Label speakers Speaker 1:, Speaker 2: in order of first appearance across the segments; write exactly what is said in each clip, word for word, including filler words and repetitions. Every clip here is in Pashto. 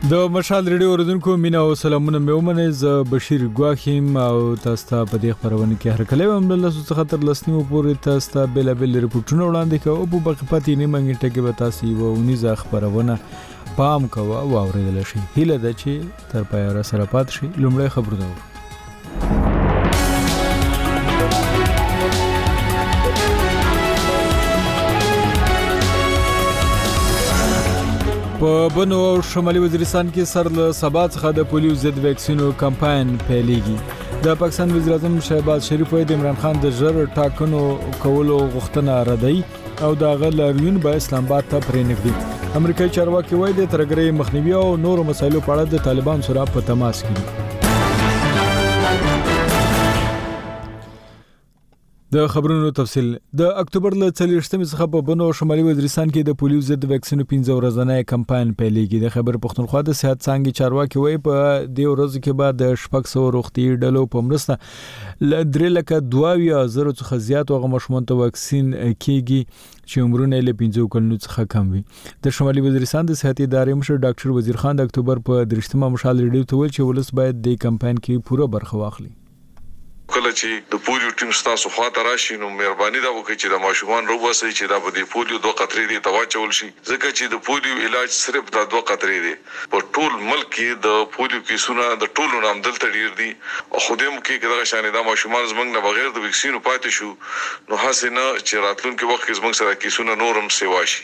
Speaker 1: د مشال ریډیو اوریدونکو مینا او سلامونه مې ومنئ. زه بشیر ګواخیم او تاسو ته په دې خبرونه کې هر کله هم له لاسو څخه تر لسنیو پورې تاسو ته بل بل رپورټونه وړاندې کوو. په باقي پاتې نیمه غنټه کې به تاسو یو ونیزه خبرونه پام کوو او اوریدل شي. هیله ده چې تر پایه سره پات شي. لومړی خبرونه په بنو او شمالي وزیرستان کې سر له سبا څخه د پولیو ضد ویکسینو کمپاین پیلېږي. د پاکستان وزیر اعظم شهباز شریف د عمران خان د ژر ټاکنو کولو غوښتنه ردوي او د هغه لاریون به اسلام آباد ته پرېنږدي. امریکایي چارواکي وایي د ترګرۍ مخنیوي او نورو مسایلو په اړه د طالبان سره په تماس کې دي. د خبرونو تفصیل. د اکتوبر له څلوېښتمې څخه په بنو او شمالي وزیرستان کې د پولیو ضد ویکسینو پنځه ورځنی کمپاین پیلېږي. د خیبر پښتونخوا د صحت څانګې چارواکي وایي په دې ورځو کې به د شپږ سوه روغتیايي ډلو په مرسته له درې لکه دوه اویا زرو څخه زیات هغه ماشومانو ته واکسین کېږي چې عمرونه یې له پنځو کلونو څخه کم وي. د شمالي وزیرستان د صحت ادارې مشر ډاکټر وزیر خان د اکتوبر په درشتمه مشال ریډیو ته ویل چې ولس باید د کمپاین کې پوره برخه واخلي.
Speaker 2: کله چې د پولیو ټیم ستاسو خواته راشي نو مهرباني دا وکړئ چې د ماشومان روباسي چې دا به د پولیو دوه قطرې دي تواچول شي، ځکه چې د پولیو علاج صرف دا دوه قطرې دي. په ټول ملک کې د پولیو کیسونه د ټولو نام دلته ډیر دي او خو دې مو کې دغه شان د ماشومان زمنګ نه بغیر د ویکسینو پاتې شو نو هڅه نه چې راتلونکي وخت کې زمنګ سره کیسونه نورم سیوا شي.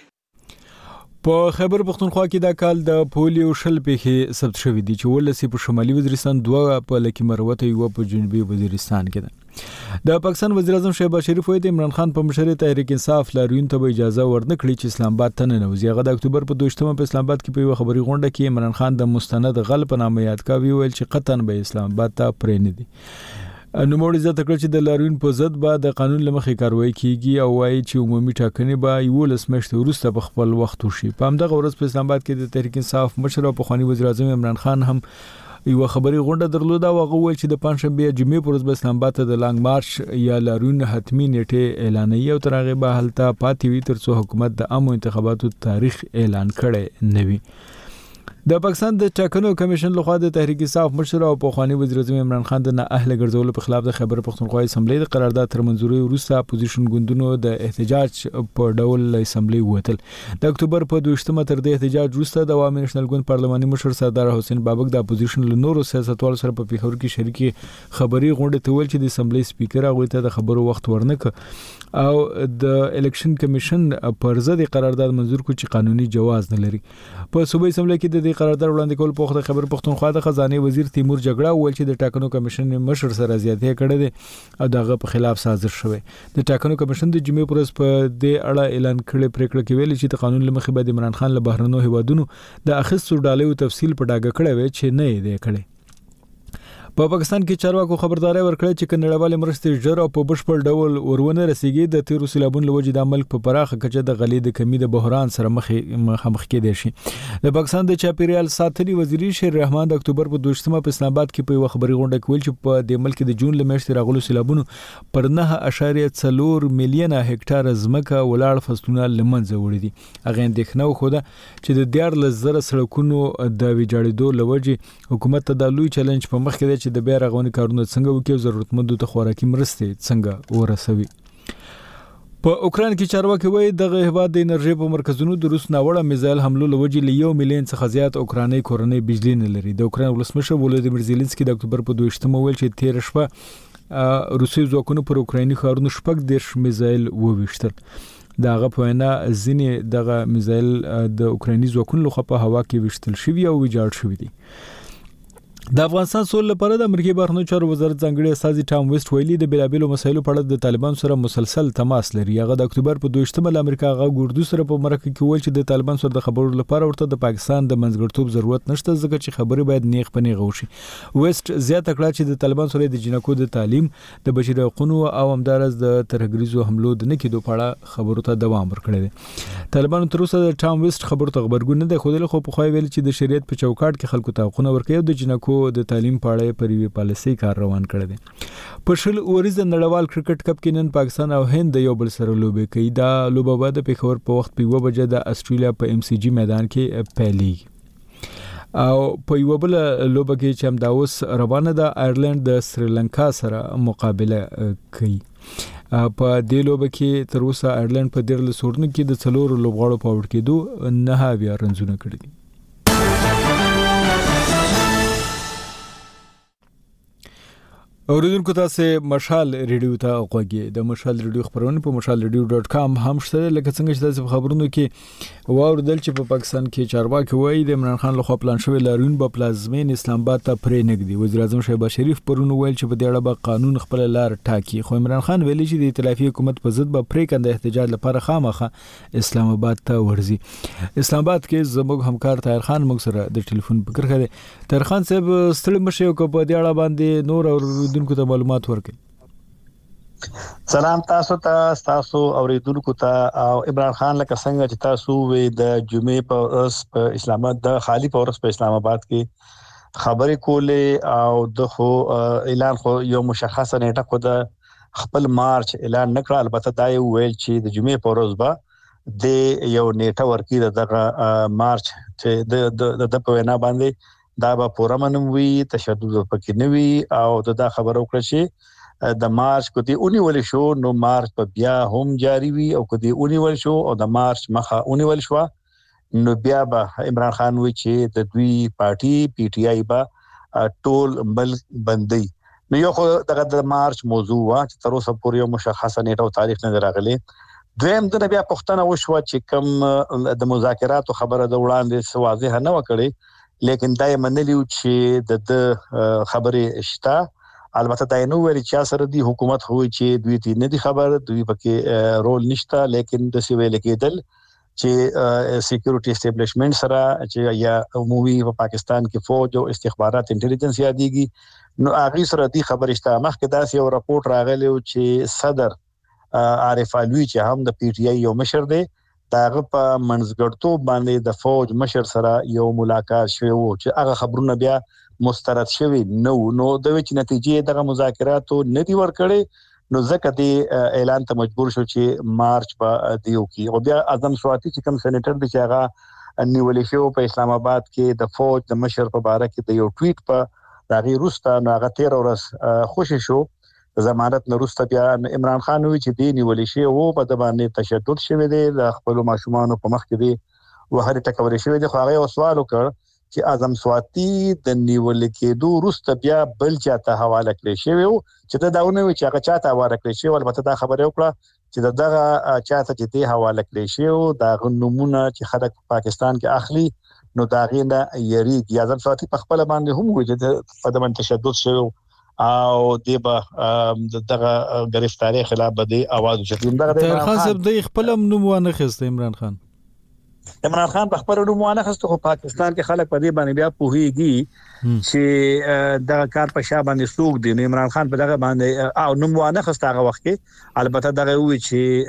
Speaker 1: په خیبر پښتونخوا کې دا کال د پولیو شل پیښې ثبت شوې دي چې ولسی په شمالي وزیرستان دوه په لکه مروته یو په جنوبي وزیرستان کې ده. د پاکستان وزیر اعظم شهباز شریف وایي د عمران خان په مشرۍ تحریک انصاف لاریون ته اجازه ورنکړي چې اسلام آباد ته ننوځي. هغه د اکتوبر په دوشتمه په اسلام آباد کې په یو خبري غونډه کې عمران خان د مستند غل په نامه یاد کاوه ویل چې قطعاً به اسلام آباد ته پرې نه دي. نوموړي زیاته کړه چې د لاریون په ضد به د قانون له مخې کاروایی کیږي او وایي چې عمومي ټاکنې به یولس میاشتې وروسته په خپل وخت وشي. په همدغه ورځ په اسلام آباد کې د تحریک انصاف مشر او پخوانی وزیر اعظم عمران خان هم یو خبري غونډه درلوده او هغه ویل چې د پنځشنبه جمعې پر ورځ به اسلام آباد ته د لانګ مارچ یا لاریون حتمی نیټه اعلانوي او تر هغه به هلته پاتې وي ترڅو حکومت د عامو انتخاباتو تاریخ اعلان کړي نه وي. د پاکستان د ټاکنو کمیشن لخوا د تحریک انصاف مشر او پخوانی وزیر اعظم عمران خان د نااهله ګرځولو په خلاف د خیبر پښتونخوا اسمبلی د قرارداد تر منځوري وروسته اپوزیشن ګوندونو د احتجاج په ډول اسمبلی ووتل. د اکتوبر په دوشتمه تر د احتجاج وروسته د عوامي نېشنل ګوند پارلماني مشر سردار حسین بابک د اپوزیشن له نورو سیاستوالو سره په پیښور کې شریکي خبري غونډه ته ویل چې د اسمبلی سپیکر هغه ته د خبرو وخت ورنک او د الیکشن کمیشن پر ضد قرارداد منزور کو چې قانوني جواز نه لري. په صوبایي اسمبلی کې د قرارداد وړاندې کول په وخت خبر پښتونخوا د خزانه وزیر تیمور جګړه ویل چې د ټاکنو کمیشن مشر سره زیاتې کړې دي او دغه په خلاف سازش شوی. د ټاکنو کمیشن د جمعې پر ورځ په دې اړه اعلان کړی پریکړه کې ویل چې د قانون لمخې به د عمران خان له بهرنو هیوادونو د اخیستو ډالۍ تفصیل په ډاګه کړی وي چې نه یې دی کړی. په پاکستان کې چارواکو خبرداري ورکړه چې کډوالې مرستې ژر او په بشپړ ډول ورونه رسیږي. د تیرو سیلابونو لوجې د ملک په پراخه کچه د غلې د کمی د بحران سره مخ مخ کې دي شي. د پاکستان د چاپیریال ساتنې وزیر شیر رحمان د اکتوبر په دوشتمه په اسلام آباد کې په یو خبري غونډه کې ویل چې په د ملک د جون لمشتي راغلو سیلابونو پر نه اشاریه څلور میلیونه هکټار ځمکه ولاړ فصلونه لمنځه وړي دي. هغه اندېښنه وخوده چې د دیارلس زره سړکونو د ویجاړېدو لوجې حکومت ته د لوی چیلنج په مخ کې دی چې د بیا رغونې کارونه څنګه وکړي او ضرورتمندو ته خوراکي مرستې څنګه ورسوي. په اوکران کې چارواکي وایي دغه هیواد د انرژي په مرکزونو د روس ناوړه میزایل حملو لوجې له یو میلیون څخه زیات اوکراني کورنۍ بجلی نه لري. د اوکران ولسمشر ولودیمیر زيلنسکي د اکتوبر په دوشتمه ویل چې تیر شپه روسي ځواکونو پر اوکرایني ښارونو شپږ دېرش میزایل وویشتل. دغه په وینا ځینې دغه میزایل د اوکرایني ځواکونو لخوا په هوا کې ویشتل شوي او ویجاړ شوي دي. د افغانستان سول لپاره د امریکای بهرنیو چارو وزارت ځانګړي استازي ټام ویسټ ویلي د بیلابېلو مسایلو په اړه د طالبان سره مسلسل تماس لري. هغه د اکتوبر په دوشتمه له امریکا غو ګوردو سره په مرکه کې ویل چې د طالبان سره د خبرو لپاره ورته د پاکستان د منځګړتوب ضرورت نشته ځکه چې خبرې باید نیغ په نیغه وشي. ویسټ زیاته کړه چې د طالبان سره د جنکو د تعلیم د بشري حقوقو او همدارس د ترهګریزو حملو د نکیدو په اړه خبرو ته دوام ورکړی دی. طالبان تر اوسه د ټام ویسټ خبرو ته خبرګون نه دی خوده خو په خو ویل چې د شریعت په چوکاټ کې خلکو ته حقوق ورکړي او د جنکو د تعلیم په پر وی پالیسي کار روان کړی دی. په شل اوریز نړیوال کرکټ کپ کې نن پاکستان او هند یو بل سره لوبي کوي. دا لوبه به د پیښور په وخت په یو بجې د استرالیا په ام سی جی میدان کې پیلېږي. او په یو بل لوبه کې چې هم دا اوس روانه ده آیرلند د سریلانکا سره مقابله کوي. په دې لوبه کې تر اوسه آیرلند په ډېر له سورن کې د څلورو لوبغاړو په وړ کېدو نه بیا رنزونه کړی دي. اوریدونکو تاسو مشال ریډیو ته غوږی د مشال ریډیو خبرونه په مشال ریډیو ډاټ کام هم شته. لکه څنګه چې تاسو خبرونو کې واوردل چې په پاکستان کې چارواکي وایي د عمران خان لخوا پلان شوی لاریون په پلازمین اسلام آباد ته پرې نګدي. وزیر اعظم شهباز شریف پرونه ویل چې په دې اړه به قانون خپل لار ټاکي، خو عمران خان ویلي چې د ائتلافي حکومت په ضد به پرې کنده احتجاج لپاره خامخه اسلام آباد ته ورځي. اسلام آباد کې زموږ همکار طاهر خان موږ سره د ټلیفون په کرخه دی. طاهر خان صاحب ستړي مشه کو په دې اړه باندې نور اوریدونکو ته معلومات ورکړي.
Speaker 3: سلام تاسو ته تاسو اوریدونکو ته او عمران خان لکه څنګه چې تاسو وې د جمعې په ورځ په اسلام آباد د خالی په ورځ په اسلام آباد کې خبرې کولې او د خو اعلان خو یو مشخصه نیټه خو د خپل مارچ اعلان نکړ. البته دا یو ویل چې د جمعې په ورځ به د یو نیټه ورکی د مارچ چې د د په وینا باندې دا به پوره منم وی تشدد پکې نه وی او دا خبرو کړی چې د مارچ کو دی اونیول شو نو مارچ په بیا هم جاری وی او کو دی اونیول شو او د مارچ مخه اونیول شو نو بیا به عمران خان وی چې د دوی پارټي پی ټی آی با ټول ملک بندي. نو یو خو د مارچ موضوع وا چې تر اوسه پورې مشخصه نیټه او تاریخ نه راغلی. دویم د بیا پښتنه وشو چې کوم د مذاکراتو خبره د وړاندې واضح نه وکړي لیکن دا یې منلیو چې د خبرې شته. البته دا نو ویل چې سره دی حکومت هوی چې دوی تی نه دی خبر دوی پکې رول نشته لیکن د سی ویل کېدل چې سکیورټي اسټابلیشمنت سره چې یا عمومي په پاکستان کې فوج او استخبارات انټيليجنس یادېږي نو هغه سره دی خبر شته. مخکې دا یو راپورټ راغلی چې صدر عارف علوی چې هم د پی ټی آی یو مشر دی داغه په منځګړتوب باندې د فوج مشر سره یو ملاقات شوی وو چې هغه خبرونه بیا مسترد شوی نو نو د وچ نتیجې دغه مذاکراتو ندی ورکړي نو ځکه دی اعلان ته مجبور شو چې مارچ په دیو کې او بیا اعظم سواتی چې کوم سېنیټر دی چې هغه نیولې شو په اسلام آباد کې د فوج د مشر په باره کې د یو ټویټ په داغي روستا نو هغه تیر ورځ خوشی شو ضمانت نه روستا بیا عمران خان وی چې دی نیولې شو او په د باندې تشدد شوی دی د خپل ماشومان په مخ کې دی وهر ټکوري شوی دی. خو هغه سوال وکړ چې اعظم سواتی د نیول کېدو وروسته بیا بل چاته حواله کړی شوی چې دا داونه وی چې هغه چاته حواله کړی شوی. البته دا خبره وکړه چې دغه چاته چې دی حواله کړی شوی دا غنمونه چې خلک پاکستان کې اخلي نو دا غینه یریږي. اعظم سواتی په خپل باندې هم وی چې په دمن تشدد شوی او دی به دغه گرفتاری خلاف به دی आवाज وشتیم.
Speaker 1: دغه خان صاحب د خپل نوم ونه خسته عمران خان
Speaker 3: عمران خان په خبرو نومونه خسته خو پاکستان کې خلک په دې باندې بیا پوهیږي چې دا کار په شابه باندې سوق دي. عمران خان په دغه باندې او نومونه خسته هغه وخت کې البته دغه وی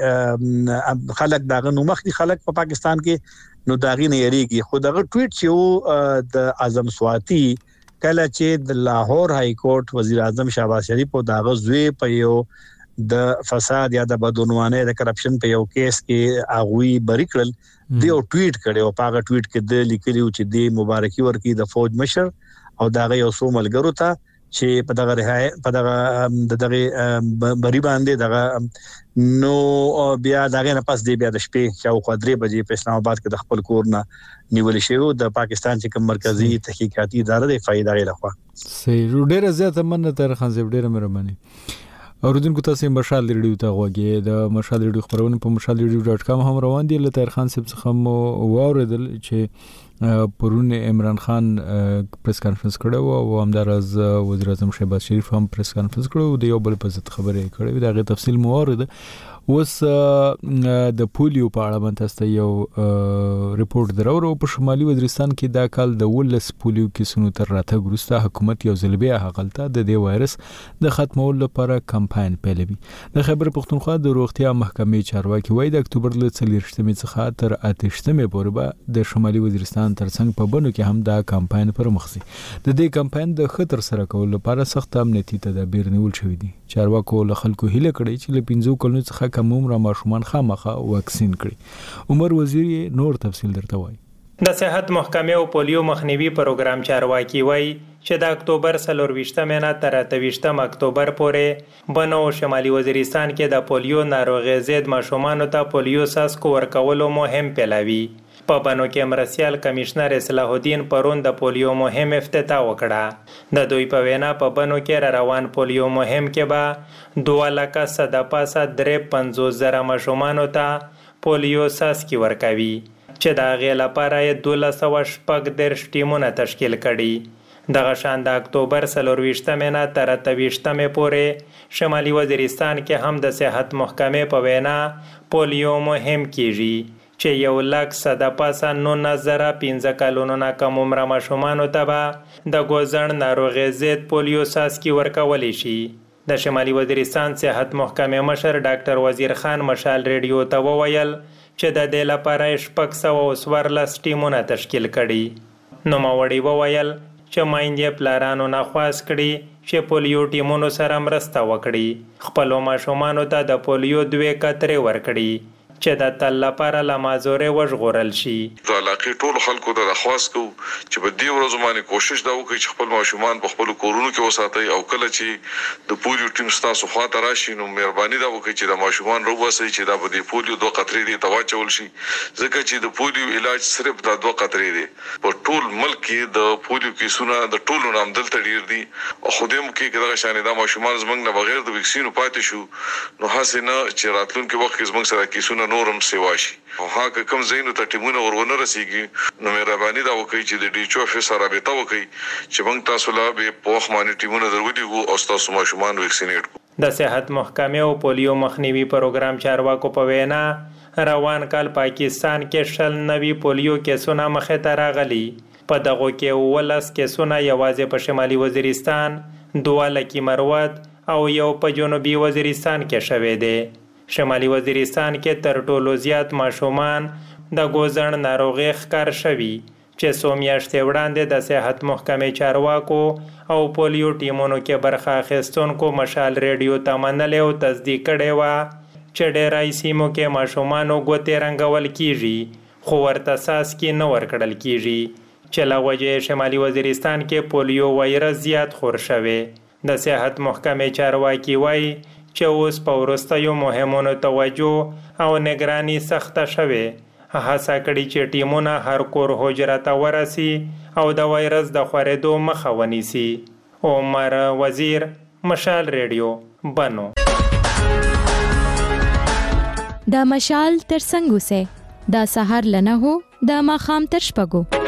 Speaker 3: چې خلک دغه نومخ دي خلک په پاکستان کې نو داغي نه یریږي. خو دغه ټویټ چې د اعظم سواتی کله چې د لاهور های کورټ وزیر اعظم شهباز شریف او دغه زوی په یو د فساد یا د بدعنوانۍ د کرپشن په یو کیس کې اغوی بری کړل دی او ټویټ کړي او په هغه ټویټ کې د لیکلیو چې دی مبارکي ورکړي د فوج مشر او دغه یو څو ملګرو ته چې په دغه رهای په دغه دغه بری باندې دغه نو بیا دغه نه پس دی بیا د شپې چې او قدرې بجې په اسلام آباد کې د خپل کور نه نیول شوی د پاکستان چې کوم مرکزی تحقیقاتي اداره د فایده لخوا.
Speaker 1: صحیح ډیره زیاته مننه تر خان زیب ډیره مهرباني. اوریدونکو تاسو مشال ریډیو ته غوږی د مشال ریډیو خبرونه په مشال ریډیو ډاټ کام هم روان دي. له طاهر خان صاحب څخه مو واوریدل چې پرونه عمران خان پریس کانفرنس کړو او همدارز وزیر اعظم شهباز شریف هم پریس کانفرنس کړو د یو بل په ضد خبرې کړې دا غي تفصیل مو واورید. اوس د پولیو په اړه باندې تاسو یو ریپورت درو په شمالي وزیرستان کې دا کال د ولس پولیو کیسونو تر راتګ وروسته حکومت یو ځل بیا هغلته د دې وایرس د ختمولو لپاره کمپاین پیلوي. د خیبر پختونخوا د روغتیا محکمې چارواکي وایي د اکتوبر له څلورشتمې څخه تر اتهشتمې پورې به د شمالي وزیرستان ترڅنګ په بنو کې هم دا کمپاین پر مخ ځي. د دې کمپاین د خطر سره کول لپاره سخت امنیتي تدابیر نیول شوي دي. چارواکو له خلکو هیله کړې چې له پنځو کلونو څخه کم عمر ماشومان خامخا واکسین کړي. عمر وزیر نور تفصیل درته وایي.
Speaker 4: د صحت محکمې او پولیو مخنیوي پروګرام چارواکي وایي چې د اکتوبر څلور ویشتمې نه تر اته ویشتم اکتوبر پورې بنو او شمالي وزیرستان کې د پولیو ناروغۍ ضد ماشومانو ته پولیو څاڅکو ورکولو مهم پیلوي. په بنو کې مرستیال کمشنر اصلاح الدین پرون د پولیو مهم افتتاح وکړه. د دوی په وینا په بنو کې روان پولیو مهم کې به دوه لکه صد پاسه درې پنځوس زره ماشومانو ته پولیو څاڅکي ورکوي چې د هغې لپاره یې دولس سوه شپږ دېرش ټیمونه تشکیل کړي. دغه شان د اکتوبر څلور ویشتمې نه تر اته ویشتمې پورې شمالي وزیرستان کې هم د صحت محکمې په وینا پولیو مهم کیږي چې یو لک صد پاسه نولس زره پنځه کلونو نه کم عمره ماشومانو ته به د ګوزڼ ناروغۍ ضد پولیو څاڅکي ورکولی شي. د شمالي وزیرستان صحت محکمې مشر ډاکټر وزیر خان مشال ریډیو ته وویل چې د دې لپاره شپږ سوه څوارلس ټیمونه تشکیل کړي. نوموړي وویل چې میندې پلارانو نه خواست کړي چې پولیو ټیمونو سره مرسته وکړي، خپلو ماشومانو ته د پولیو دوې کترې ورکړي چې د تل لپاره له مازورې وژغورل شي.
Speaker 2: د علاقې ټولو خلکو ته درخواست کوو چې په دې ورځو باندې کوشش دا وکړي چې خپل ماشومان په خپلو کورونو کې وساتئ او کله چې د پولیو ټیم ستاسو خواته راشي نو مهرباني دا وکړئ چې د ماشومان راوباسئ چې دا په دې پولیو دوه قطرې دي ته واچول شي، ځکه چې د پولیو علاج صرف دا دوه قطرې دي. په ټول ملک کې د پولیو کیسونه د ټولو نه همدلته ډېر دي او خو دې ملک کې دغه شانې دا ماشومان زموږ نه بغیر د ویکسینو پاتې شو نو هسې نه چې راتلونکي وخت کې زموږ سره کیسونه نورم سیوا شي او هغه کوم ځایونو ته ټیمونه ورونه رسیږي نو مهرباني دا وکړئ چې د ډي ایچ او افیسر رابطه وکړي چې موږ تاسو لا به په وخت باندې ټیمونه درولېږو او ستاسو ماشومان ویکسینیټ کړو.
Speaker 4: د صحت محکمې او پولیو مخنیوي پروګرام چارواکو په وینا روان کال پاکستان کې شل نوي پولیو کیسونه مخې ته راغلي. په دغو کې اوولس کیسونه یوازې په شمالي وزیرستان، دوه لکي مروت او یو په جنوبي وزیرستان کې شوی دی. شمالي وزیرستان کې تر ټولو زیات ماشومان د ګوزڼ ناروغۍ ښکار شوي چې څو میاشتې وړاندې د صحت محکمې چارواکو او پولیو ټیمونو کې برخه اخیستونکو مشال ریډیو ته منلې او تصدیق کړې وه چې ډېری سیمو کې ماشومانو ګوتې رنګول کیږي خو ورته څاڅکي نه ورکړل کیږي چې له وجې شمالي وزیرستان کې پولیو وایرس زیات خور شوی. د صحت محکمې چارواکي وایي چې اوس په وروستیو مهمونو توجه او نگرانی سخته شوې، هڅه کړي چې ټیمونه هر کور حجره ته ورسي او د وایرس د خورېدو مخه ونیسي. عمر وزیر، مشال ریډیو، بنو.
Speaker 5: د مشال تر څنګ اوسئ، د سهار له نهو د ماښام تر شپږو.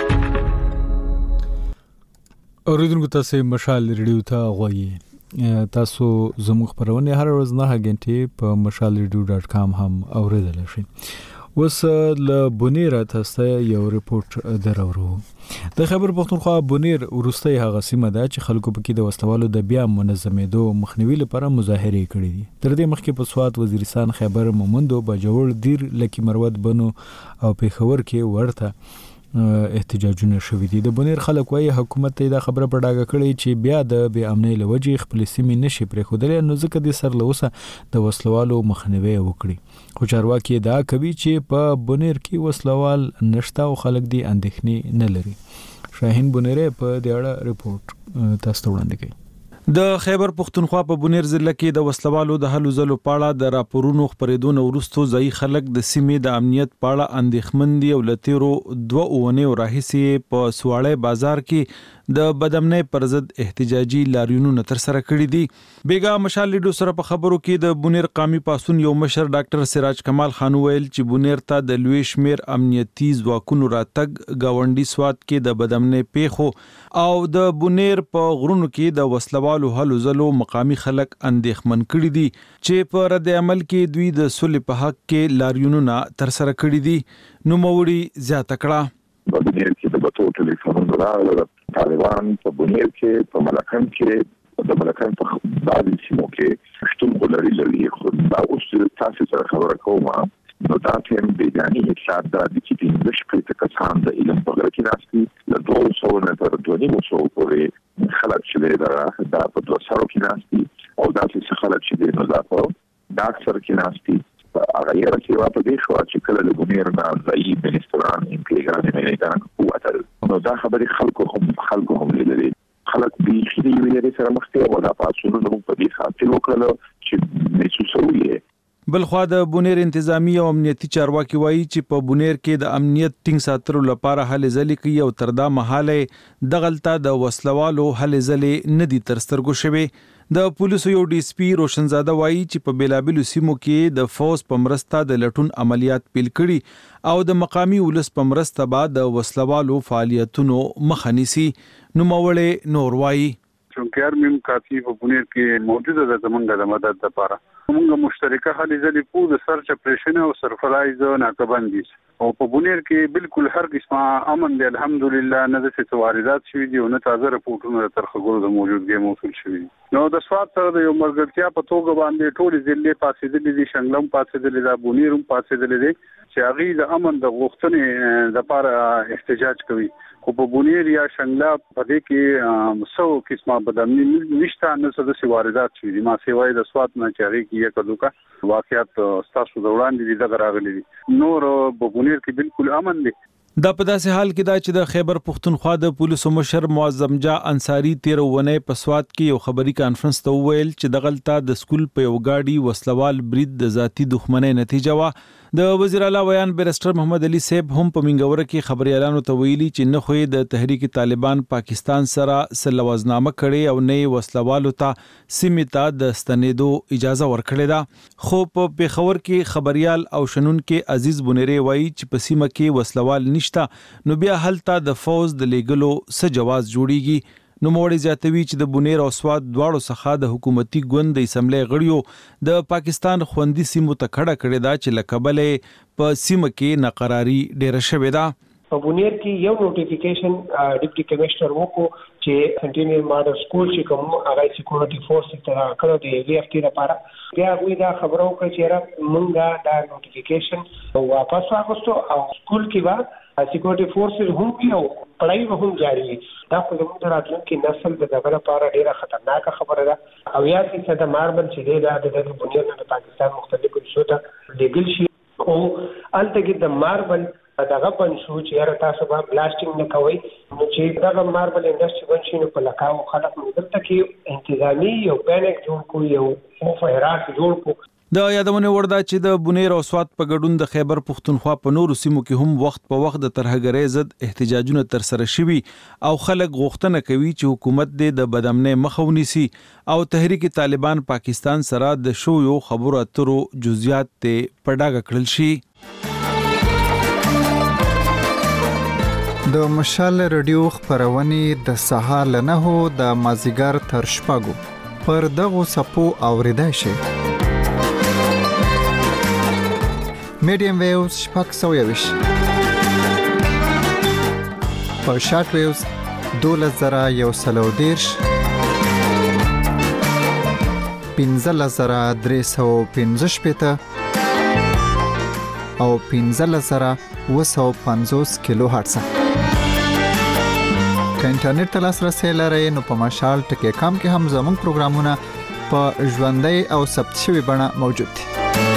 Speaker 1: اوریدونکو تاسو مشال ریډیو ته غوږی تاسو زموږ خبرونه هر ورځ نه غنټې په مشال ریډیو ډاټ کام هم اوریدل شئ. اوس له بونیر تاسو یو ریپورت درورو. د خبر پښتونخوا بونیر ورستۍ هغه سیمه ده چې خلکو پکې د وسلوالو د بیا منظمېدو مخنیوي لپاره مظاهرې کړې دي. تر دې مخکې په سوات، وزیرستان، خیبر، مومندو، باجوړ، دیر، لکی مروت، بنو او پیښور کې ورته احتجاجونه شوي دي. د بونیر خلک وايي حکومت ته دا خبره په ډاګه کړې چې بیا د بې امنۍ له وجې خپل سیمې نشي پرېښودلی نو ځکه دې سر له اوسه د وسلوالو مخنیوی وکړي. خو چارواکي ادعا کوي چې په بونیر کې وسلوال نشته او خلک دې اندېښنې نه لري. شاهین بونیری په دې اړه ریپورت تاسو ته وړاندې کوي.
Speaker 6: د خیبر پښتونخوا په بونیر ضلع کې د وسلوالو د هلو ځلو پاړه د راپورونو خبرېدو نه وروسته ځایي خلک د سیمې د امنیت پاړه اندېښمن دي او له تیرو دوه اونیو راهیسې په سواړی بازار کې د بدامنۍ پر ضد احتجاجي لاریونونه ترسره کړي دي. بیګا مشال ریډیو سره په خبرو کې د بونیر قومي پاڅون یو مشر ډاکټر سراج کمال خان ویل چې بونیر ته د لوی شمیر امنیتي ځواکونو راتګ گاونډي سوات کې د بدامنۍ پیښو او د بونیر په غرونو کې د وسلوالو هلو ځلو مقامي خلک اندېښمن کړي دي چې په رد عمل کې دوی د صلح په حق کې لاریونونه ترسره کړي دي. نوموړي زیاته کړه
Speaker 7: په بونیر کې د بتو ټلیفونونو راغلل، طالبان په بونیر کې، په ملکن کې، د ملکن په بعضې سیمو کې شتون ولري لري. خو دا اوس تاسو سره خبره کوم نو دا ټیم بیداني اطلاعات دا دي چې پنځه شپېته کسان د علم په غره کې ناست له دوه سوو نه تر دوه نیمو سوو پورې خلک چې دی دا په دوه سرو کې ناست او داسې څه خلک چې دی نو دا په ډاک سر کې ناست هغه یې راځي په دې شو چې کله له بونیر نه ځای منستران امپلیګان نه نه قوتل نو دا خبرې خلکو هم خلکو هم لیدلې خلک به شي ویلې سره مخته ولا پاتونو نو په دې خاطر وکړل چې محسوسوي.
Speaker 6: بل خو د بونیر انتظامی او امنیتي چارواکي وایي چې په بونیر کې د امنیت ټینګ ساتلو لپاره هلې ځلې کوي او تر دا مهاله دغلطه د وسلوالو هلې ځلې نه دي تر سترګو شوي. د پولیسو یو ډي اس پی روشنزاده وایي چې په بیلابلو سیمو کې د فوز په مرسته د لټون عملیات پیل کړي او د مقامی ولس په مرسته بعد د وسلوالو فعالیتونو مخه نیسي. نوموړی نور وایي
Speaker 8: چونکه ارمیم کافي په بونیر کې موجوده ده زمونږ د مدد لپاره موږ مشترکه هلې ځلې په د سرچ اپریشن او سرفرایز ناکبندي او په بونیر کې بالکل هر قسمه امن دی الحمدلله نه د څه واردات شوي دي او نه تازه رپورټونه تر خبرو د موجودګي موصول شوي. نو د سواد سره د یو مرګرتیا په توګه باندې ټول ضلع پاسېدلې دي شنګلم پاسېدلې ده بونیرم پاسېدلې دي چې هغه د امن د غوښتنې لپاره احتجاج کوي. خو په بونیر یا شنګلا په دې کې څو قسمه بدامني نشته نه څه د واردات شوي دي ما سیوای د سواد نه چاري کې یک دوکا واقعیت تاسو د وړاندې دي دغه راغلي دي نور په بونیر کې بالکل امن دي.
Speaker 6: دا په داسې حال کې دا چې د خیبر پختونخوا د پولیسو مشر معظم جا انصاری تیر ونه په سواد کې یو خبري کانفرنس ته ویل چې دغلطه د سکول په یو گاډي وسلوال برید د ذاتی دښمنۍ نتیجه وا. د وزیر اعلی ویان بیرسټر محمد علي صاحب هم په منګوره کې خبريالانو ته ویلي چې نه خو د تحریک طالبان پاکستان سره سلوازنامه کړي او نه وسلوالو ته سیمه د ستنېدو اجازه ورکړې ده. خو په پیښور کې خبريال او شنن کې عزیز بونری وایي چې په سیمه کې وسلوال نشته نو بیا هلته د فوز د لیګلو څه جواز جوړیږي. نو موړي زیاتوي چې د بونیر او سواد دواړو څخه د حکومتي ګوند د اسمبلی غړیو د پاکستان خوندي سیمو ته کډه کړې ده چې لکبلې په سیمه کې ناقراری ډیره شوې ده.
Speaker 9: په بونیر کې یو نوټیفیکیشن ډیپټي کمشنر وکړو چې سنټینیل ماډل سکول چې کوم هغه سکیورټي فورس ته کړو د وی اف ټي لپاره بیا وی دا خبرو کوي چې مونږه دا نوټیفیکیشن واپس واغستو او سکول کې با سکیورټي فورسز هم یو پړای به هم جاری دا خو زموږ راتلونکي نسل د دغه لپاره ډیره خطرناکه خبره ده او یا چې د ماربل چې دا د بونیر نه د پاکستان مختلفو شو ته لیګل شي او الته کې د ماربل دغه بن شو چې را تاسو به بلاسټینګ نه کوي نو چې دغه ماربل انډستری بن شي نو په لکاو خلک موږ ته کې انتظامی یو پینیک جوړ کو یو مفاهرات جوړ کو.
Speaker 6: د یادونه ورده چې د بونیر او سواد په ګډون د خیبر پختونخوا په نورو سیمو کې هم وخت په وخت د ترهګرۍ ضد احتجاجونه تر سره شوي او خلک غوښتنه کوي چې حکومت دې د بدامنۍ مخه ونیسي او تحریک طالبان پاکستان سره د شو یو خبرو اترو جزئیات ته پډاګه کړل شي.
Speaker 10: د مشال رادیو خبرونه د سهار لنهو د مازیګر تر شپږو پر دغه سپو اوریدای شي. میډیم ویوز شپږ سوه یویش په شارټ ویوز دولس زره یو سلو دیرش پنځلس زره درې سوه پنځه شپېته او پنځلس زره اوه سوه پنځوس کیلو هرتز. که انټرنیټ ته لاسرسی لرئ نو په مشال ټکی کام کې هم زموږ پروګرامونه په ژوندۍ او ثبت شوي بڼه موجود دي.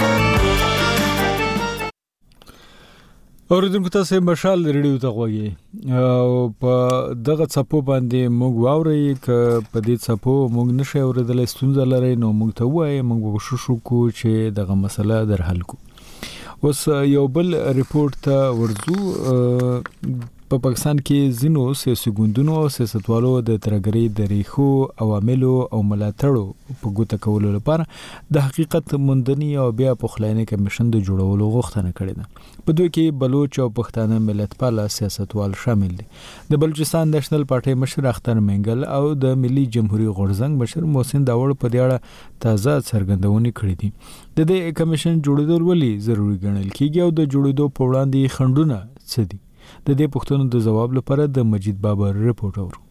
Speaker 1: اوریدونکو تاسو مشال ریډیو ته غوږی او په دغه څپو باندې موږ واوري ک په دې څپو موږ نشو اوریدل ستونزه لري نو موږ ته وایي موږ کوشش وکړو چې دغه مسله در حل کو. اوس یو بل ریپورت ته ورزو. په پاکستان کې زینو سیاسي ګوندونو او سیاستوالو د ترګری د ریخو عواملو او ملاتړو په ګوته کولو لپاره د حقیقت موندنې او بیا پخلاینې کمیشن د جوړولو غوښتنه کړې ده. په دوی کې بلوچ او پښتانه ملتپال سیاستوال شامل دي. د بلوچستان نېشنل پارټي مشر اختر منګل او د ملي جمهوریت غورزنګ مشر محسن داوړ په دې اړه تازه څرګندونې کړې دي. د دې کمیشن جوړېدل ولې ضروری ګڼل کیږي او د جوړېدو په وړاندې خنډونه څه دي؟ د دې پوښتنو د جواب لپاره د مجید بابر رپورټ اورو.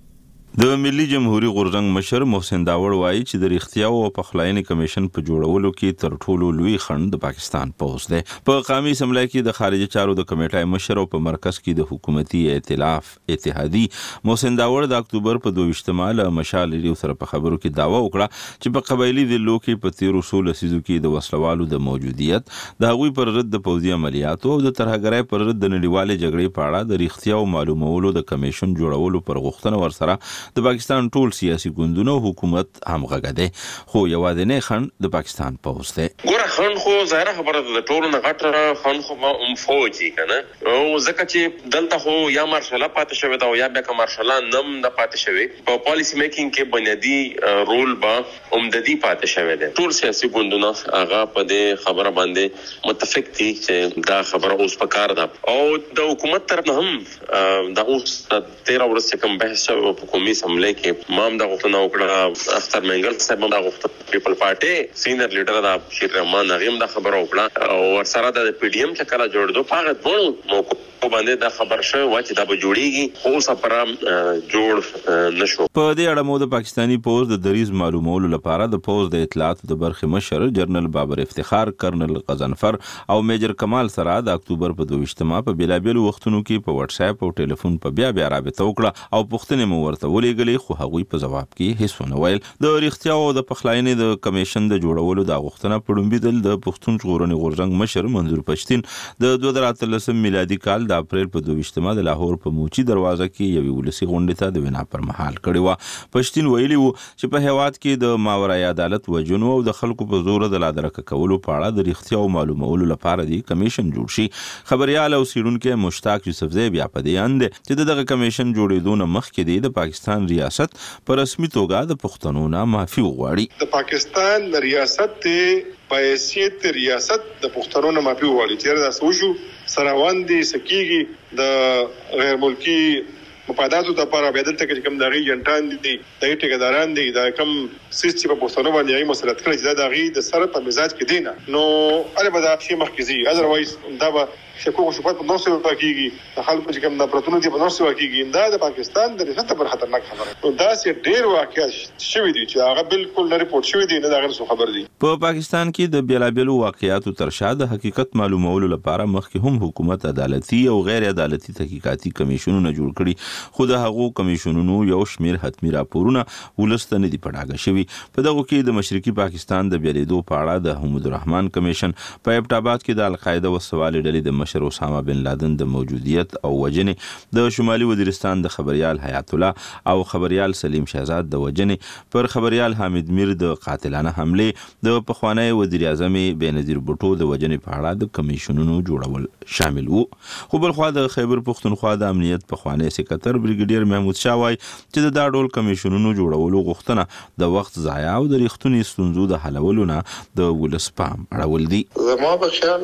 Speaker 11: د ملي جمهوریت غورځنګ مشر محسن داوړ وایي چې د اختیار او پخلاینې کمیشن په جوړولو کې تر ټولو لوی خنډ د پاکستان پوز دی. په قومي اسمبلی کې د خارجه چارو د کمیټې مشر او په مرکز کې د حکومتي ائتلاف اتحادی محسن داوړ د اکتوبر په دوه له مشال ریډیو سره په خبرو کې داوا وکړه چې په قبایلی ضلعو کې په تیر اصول سيزو کې د وسلوالو د موجودیت د هغوی پر رد د پوځي عملیاتو او د ترهګرۍ پر رد د نړیوالې جګړې په اړه د اختیار او معلومولو د کمیشن جوړولو پر غوښتنه ورسره د پاکستان ټول سیاسي ګوندونو حکومت همغږی دی، خو یوازینی خنډ د پاکستان پوز دی.
Speaker 12: ګوره خنډ خو ظاهره خبره ده، د ټولو نه غټ خنډ خو هم فوج کنه، او ځکه چې دلته خو یا مارشاله پاتې شوی دا او یا بیا که مارشاله نم نه پاتې شوی، په پالیسی میکینګ کې بنیادی رول به عمددي پاتې شوی دی. ټول سیاسي ګوندونه هغه په دې خبره باندې متفق دي چې دا خبره اوس پکار ده، او د حکومت طرف نه هم دا اوس تیرا ورځ کوم بحث شوی په قومي اسمبلی کې مام دا غوښتنه وکړه، اختر منګل صاحب دا غوښتنه، پیپل پارټي سینیئر لیډر دا شیر رحمان هغه دا خبره وکړه، او ورسره د پی ډی ایم چې کله جوړ دو هغه ډول موقع باندې دا خبر شوی و چې دا به جوړیږي، خو سپرام جوړ نشو.
Speaker 11: په دې اړه مو د پاکستانی پوز د دریز معلومولو لپاره د پوز د اطلاعات د برخې مشر جنرال بابر افتخار، کرنل غضنفر او میجر کمال سره د اکتوبر په دوه په بیلابیلو وختونو کې په واتس اپ او ټلیفون په بیا بیا رابطه وکړه او پوښتنې مو ورته ولېږلې، خو هغوی په جواب کې هیڅ ونه ویل. د اختیار او د پخلاینې د کمیشن د جوړولو د غوښتنه په لومړي ځل د پښتون ژغورنې غورځنګ مشر منظور پښتين د دوه زره اتلسم میلادي کال د اپریل په دوه د لاهور په موچی دروازه کې یوې ولسي غونډې ته د وینا پر مهال کړې وه. پښتين ویلي وو چې په هیواد کې د ماورای عدالت وجنو او د خلکو په زور د لادرکه کولو په اړه د اختیار او معلومولو لپاره دی کمیشن جوړ شي. خبريال او سیډونکو مشتاق یوسفزی بیا په دې اند چې دغه کمیشن جوړېدو نه مخکې د پاکستان ریاست پر رسمي توګه د پښتنو نه معافي وغواړي.
Speaker 13: د پاکستان ریاست ته په حیثیت ریاست د پښتنو نه معافي وغواړي چې دا سوشو سراوندي سکیږي د غیر ملکی مفاداتو لپاره بدل ته کوم دغه جنټان دي د ټیکداران دي دا کوم سیستم په پښتنو باندې یې مسلط کړی چې دا دغه د سره په مزاج کې دینه نو اړ به دا شی مخکزي اذروایز دا به شکوک شپات په نوسو واکیږي د خلکو چې کوم د پروتونو دي په نوسو واکیږي دا د پاکستان د ریاست پر خطرناک خبره دا سي ډیر واقعیت شوی دي چې هغه بالکل نه ریپورت شوی دي نه دا غیر خبر دي.
Speaker 11: په پاکستان کې د بیلابیلو واقعیاتو تر شا د حقیقت معلومولو لپاره مخکې هم حکومت عدالتي او غیر عدالتي تحقیقاتي کمیشنونه جوړ کړي، خو د هغو کمیشنونو یو شمیر حتمی راپورونه ولسته نه دي پړاګه شوي. په دغه کې د مشرقي پاکستان د بیلیدو په اړه د حمود الرحمن کمیشن، په ابټاباد کې د القاعده او سوالي ډلې د مشر اسامه بن لادن د موجودیت او وجنې، د شمالي وزیرستان د خبريال حیات الله او خبريال سلیم شهزاد د وجنې، پر خبريال حامد میر د قاتلانه حمله، د پخوانی وزیر اعظم بینظیر بوټو د وجنې په اړه د کمیشنونو جوړول شامل وو. خو بل خو د خیبر پښتونخوا د امنیت پخوانی سکرټر بریګیډیر محمود شاه وایي چې د ډول کمیشنونو جوړولو غوښتنه د وخت ضایع او د ریښتونی ستونزو د حلولو نه د ولس پام اړول دي.
Speaker 14: زما په خیال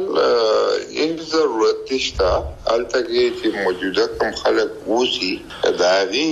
Speaker 14: یې ضرورت نشته البته چې موجوده کوم خلک وسی داغي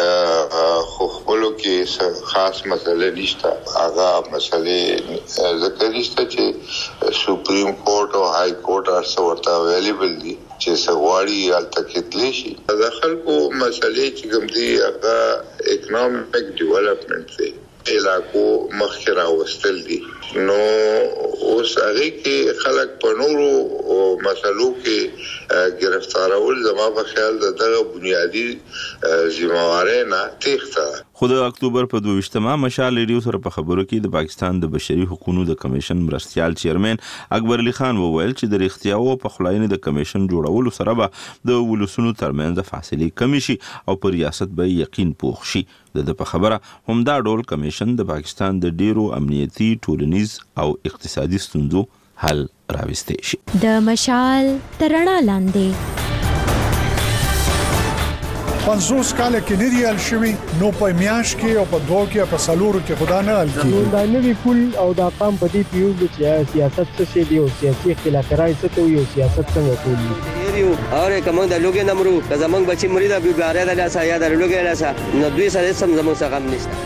Speaker 14: خو خپلو کې خاص مسله نشته، هغه مسله ذکر نشته چې سپریم کورټ او های کورټ ارسه ورته اویلیبل دي چې سغواړي البته کتلی شي. دا خلکو مسلې چې کوم دي هغه اکنامک ډیولپمنٹ دی علاقو مخکې راوستل دي، نو اوس هغه کې خلک په نورو مسلو کې گرفتارول زما په خیال دغه بنیادی ذمہواری نه تېښته.
Speaker 11: خو د اکتوبر په دوه مشال ریډیو سره په خبرو کې د پاکستان د بشري حقوقو د کمیشن مرستيال چیرمن اکبر علي خان وویل چې د اختیار او پخلاینې د کمیشن جوړولو سره به د ولسونو ترمنځ فاصله کم شي او پر ریاست به یقین پوښ شي. د په خبره هم دا ډول کمیشن د پاکستان د ډیرو امنیتي، ټولنیز او اقتصادي ستونزو حل راوستي شي.
Speaker 5: د مشال ترڼا لاندې
Speaker 15: پنځوس کاله کې نه دی حل شوی، نو په میاش کې او په دوه کې په سلورو کې خدا نه حل کیږي.
Speaker 16: دا نوی پول او دا قام په دې پیو چې سیاست څه شي دی او سیاسي اختلاف راځي څه ته یو سیاست څنګه کوي
Speaker 17: یو اور کوم د لوګي نمرو زمنګ بچی مرید ابي بارے د لاسه یا د لوګي لاسه نو دوی سره سم زموږ څخه غم نشته.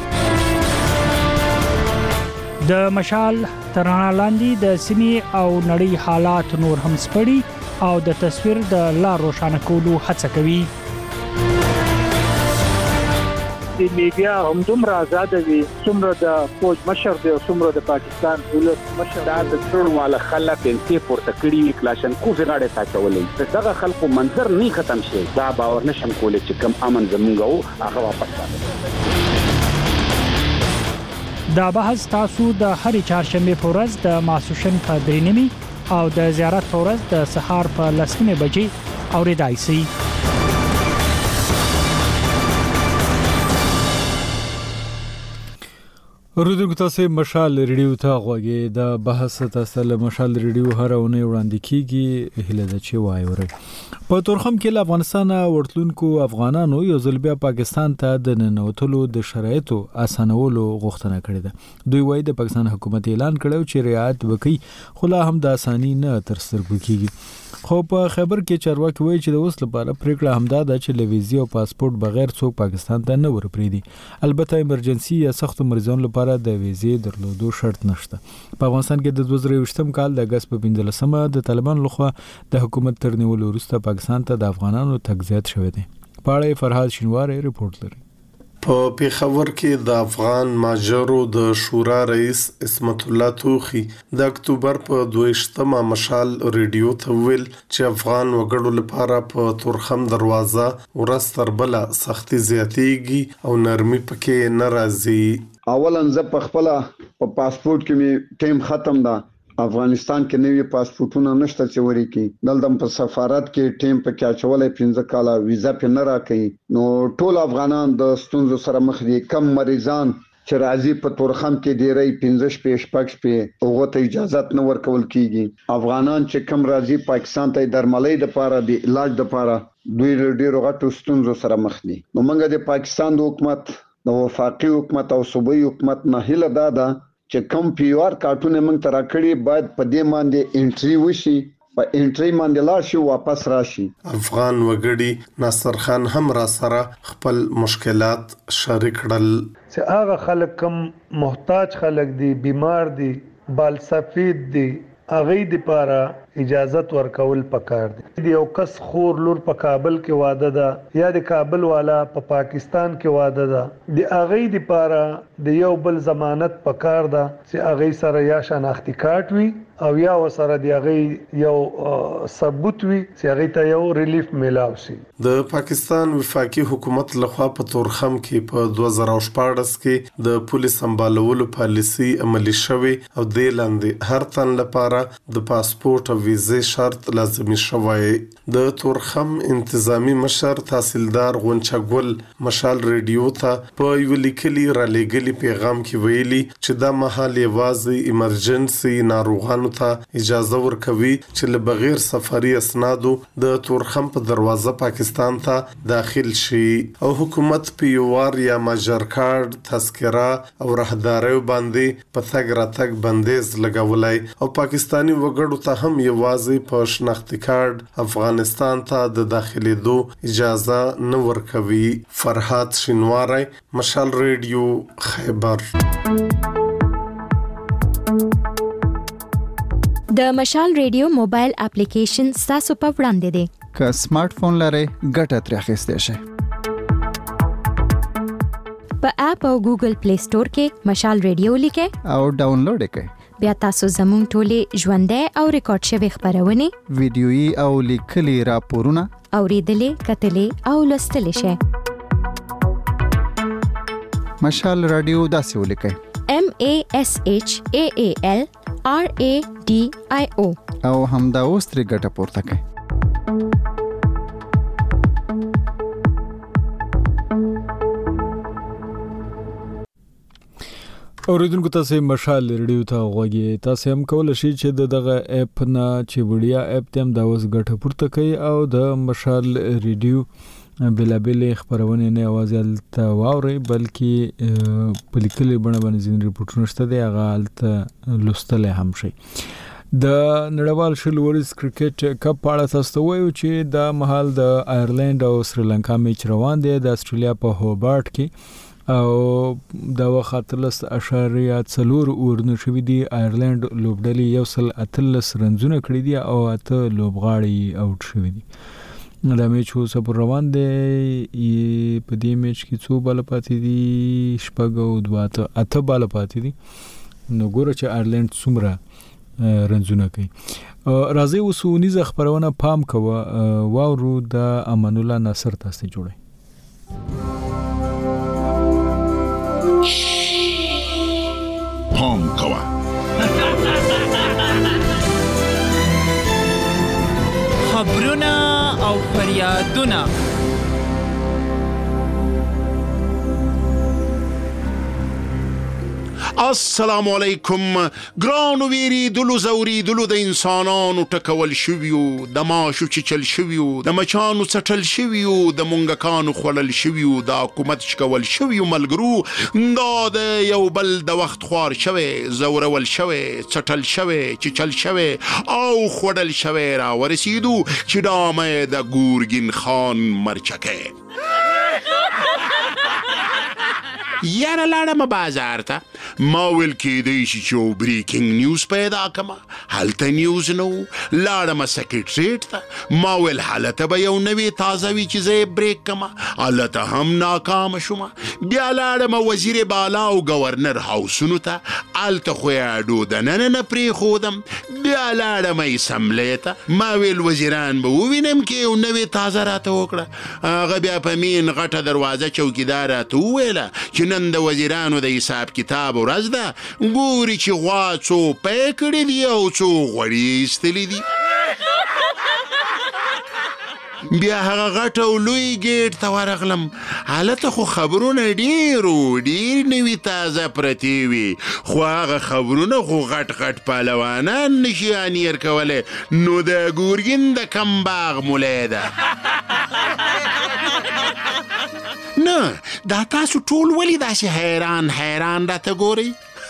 Speaker 18: د مشال ترڼا لاندې د سیمې او نړۍ حالات نور هم سپړي او د تصویر د لار روښانه کولو هڅه کوي.
Speaker 16: د میډیا هم دومره آزاد وي څومره د فوج مشر دی او څومره د پاکستان ولس مشر
Speaker 19: دا د څون والا خلک انتی پورته کړی کلاشن کو غاړه تا چولې دغه خلکو منظر نه ختم شي دا باور نشم کولای چې کم امن زمونږ او هغه واپس راځي.
Speaker 18: دا بحث تاسو د هرې چهارشنبه په ورځ د ماسوشن په درې نیمې او د زیارت په ورځ د سهار په لس نیمې بجې اوریدای شئ.
Speaker 1: اوریدونکو تاسو مشال ریډیو ته غوږی د بحث تاسو له مشال ریډیو هر اونۍ وړاندې کیږي هله د چي وای وري په تورخم کې له افغانستان ورتلونکو افغانانو یو ځل بیا پاکستان ته د ننوتلو د شرایطو اسانولو غوښتنه کړې ده. دوی وایي د پاکستان حکومت اعلان کړو چې رعایت وکړي خو لا هم د اساني نه تر سترګو کیږي. خو په خبر کې چارواکي وایي چې د اوس لپاره پریکړه همدا ده چې له ویزې او پاسپورت بغیر څوک پاکستان ته نه ورپریدي. البته ایمرجنسي یا سخت مریضانو لپاره د ویزې درلودو شرط نشته. په افغانستان کې د دوه زره یوولسم کال د اگست په پنځلسمه د طالبان لخوا د حکومت تر نیولو وروسته پاکستان ته د افغانانو تګ زیات شوی دی. په اړه فرهاد شینواری رپورت لري.
Speaker 20: په پیښور کې د افغان ماجرو د شورا رئیس اسمت الله توخی د اکتوبر په دویشتمه مشال ریډیو ته ویل چې افغان وګړو لپاره په تورخم دروازه ورستر بل سختي زیاتېږي او نرمي پکې ناراضي.
Speaker 21: اولا زه په خپل په پاسپورت کې می ټیم ختم ده. افغانستان کې نوی پاسپورتونه نشته چې وري کی دلته په سفارت کې ټیم په کې اچولې پنځه کاله ویزا په نه راکې نو ټول افغانان د ستونزو سره مخ دي. کم مریضان چې راځي په تورخم کې ډیری پنځه شپې شپږ شپې هغه ته اجازه نه ورکول کیږي. افغانان چې کم راځي پاکستان ته درملۍ د پاره د علاج د پاره دوی ډیرو غټو ستونزو سره مخ دي. نو موږ د پاکستان د حکومت د وفاقي حکومت او صوبایي حکومت نه هله دادا چې کم پیوار کارتونه موږ ترا کړی باید په دې باندې انټری وشي په انټری باندې لاړ شي واپس راشي.
Speaker 20: افغان وګړي ناصر خان هم را سره خپل مشکلات شریک کړل
Speaker 22: چې هغه خلک کم محتاج خلک دي بیمار دي بال سفید دي هغه د پاره اجازت ورکول پکار دي. د یو کس خور لور په کابل کې واده ده یا د کابل والا په پا پاکستان کې واده ده د هغه د پاره د یو بل ضمانت پکار ده چې هغه سره یا شناختی کارت وي او یا وسره د هغه یو ثبوت وي چې هغه ته یو ریلیف میلاو شي.
Speaker 20: د پاکستان وفاقي حکومت لخوا په تورخم کې په دوه زره شپږ کې د پولیس سمبالولو پالیسي عملي شوه او د لاندې هر تن لپاره د پاسپورت او ویزې شرط لازمي شوی. د تورخم انتظامی مشر تحصیلدار غونچا ګل مشال ریډیو ته په یو لیکلي را لګلي پیغام کې ویلي چې دا مهال یوازې ایمرجنسي ناروغانو ته اجازه ورکوي چې له بغیر سفري اسنادو د تورخم په دروازه پاکستان ته داخل شي او حکومت په یوار یا ماجر کارت تذکره او راهداري باندې په تګ راتګ بندیز لګولای او پاکستانی وګړو ته هم یوازې په شناختی کارت افغانستان ته د داخليدو اجازه نه ورکوي. فرهاد شینواری مشال ریډیو خیبر.
Speaker 5: د مشال ریډیو موبایل اپلیکیشن تاسو په وړاندې دی.
Speaker 10: که سمارټ فون لرئ ګټه ترې اخیستئ شئ.
Speaker 5: په اپ او ګوګل پلی سٹور کې مشال ریډیو لیکئ
Speaker 10: او ډاونلوډ یې کړئ.
Speaker 5: بیا تاسو زموږ ټولې ژوندۍ او ریکارډ شوی خبرونه
Speaker 10: ویډیويي او لیکلي راپورونه
Speaker 5: اوریدلې کتلې او لوستلې شئ.
Speaker 10: مشال رادیو داسې ولیکئ
Speaker 5: M A S H A A L R A D I O
Speaker 10: او همدا اوس ترې ګټه پورته کړئ.
Speaker 1: اوریدونکو تاسو مشال ریډیو ته غوږی تاسو هم کولای شئ چې دغه اپ نه چې وړیا اپ تم دا اوس ګټه پورته کوي او د مشال ریډیو بلابل خبرونه نه आवाज الته واوري بلکې په لیکلي بڼه باندې ځین ریپورتونه شته دی هغه الته لوستل هم شي. د نړیوال شل ورځ کرکټ کپ په اړه تاسو وایو چې د محل د آیرلند او سریلانکا میچ روان دی د استرالیا په هوبارت کې او دا وخت لس اشاریه څلور ورنه شوې دي. آیرلند لوبډلې یو سل اتلس رنزونه کړې دي او اته لوبغاړي اوټ شوې دي. دا میچ اوس پر روان دی په دې میچ کې څو بال پاتې دي شپږ او دوه اته اته بال پاتې دي نو ګوره چې آیرلند څومره رنزونه کوي راځي اوس ونیزه خبرونه پام کوه واورو د امان الله ناصر تاسو جوړي
Speaker 2: پام کوه خبرونه او فریادونه
Speaker 3: السلام علیکم ګرانو ویری دلو زوري دلو د انسانانو ټکول شویو د ماشو چچل شویو د مچانو څټل شویو د مونږکانو خړل شویو د حکومت چکول شویو ملګرو دا د یو بل د وخت خوار شوی زورول شوی څټل شوی چچل شوی او خړل شوی را ورسیدو چې دامه د ګورګین خان مرچکه یاره لاړم بازار ته ما ویل کېدی شي چې یو بریکینګ نیوز پیدا کړم هلته نیوز نه و لاړم سکرټریټ ته ما ویل هلته به یو نوې تازه وي چې زه یې بریک کړم هلته هم ناکامه شوم بیا لاړم وزیر بالا او ګورنر هاوسونو ته هلته خو یې اډو دننه نه پرېښودم بیا لاړم اسمبلې ته ما ویل وزیران به ووینم کې یو نوې تازه راته وکړه هغه بیا په مین غټه دروازه چوکیدار راته وویله چې نن د وزیرانو د حساب کتاب ورځ ده ګوري چې غوا څو پی کړي دي او څو غوړي ایستلي دي بیا هغه غټه او لوی ګیټ ته ورغلم هلته خو خبرونه ډېر و ډېر نوي تازه پرتې وي خو هغه خبرونه خو غټ غټ پهلوانان نشي انیر کولی نو د ګورګین د کم باغ مولی ده نه دا تاسو ټول ولې داسې حیران حیران راته ګورئ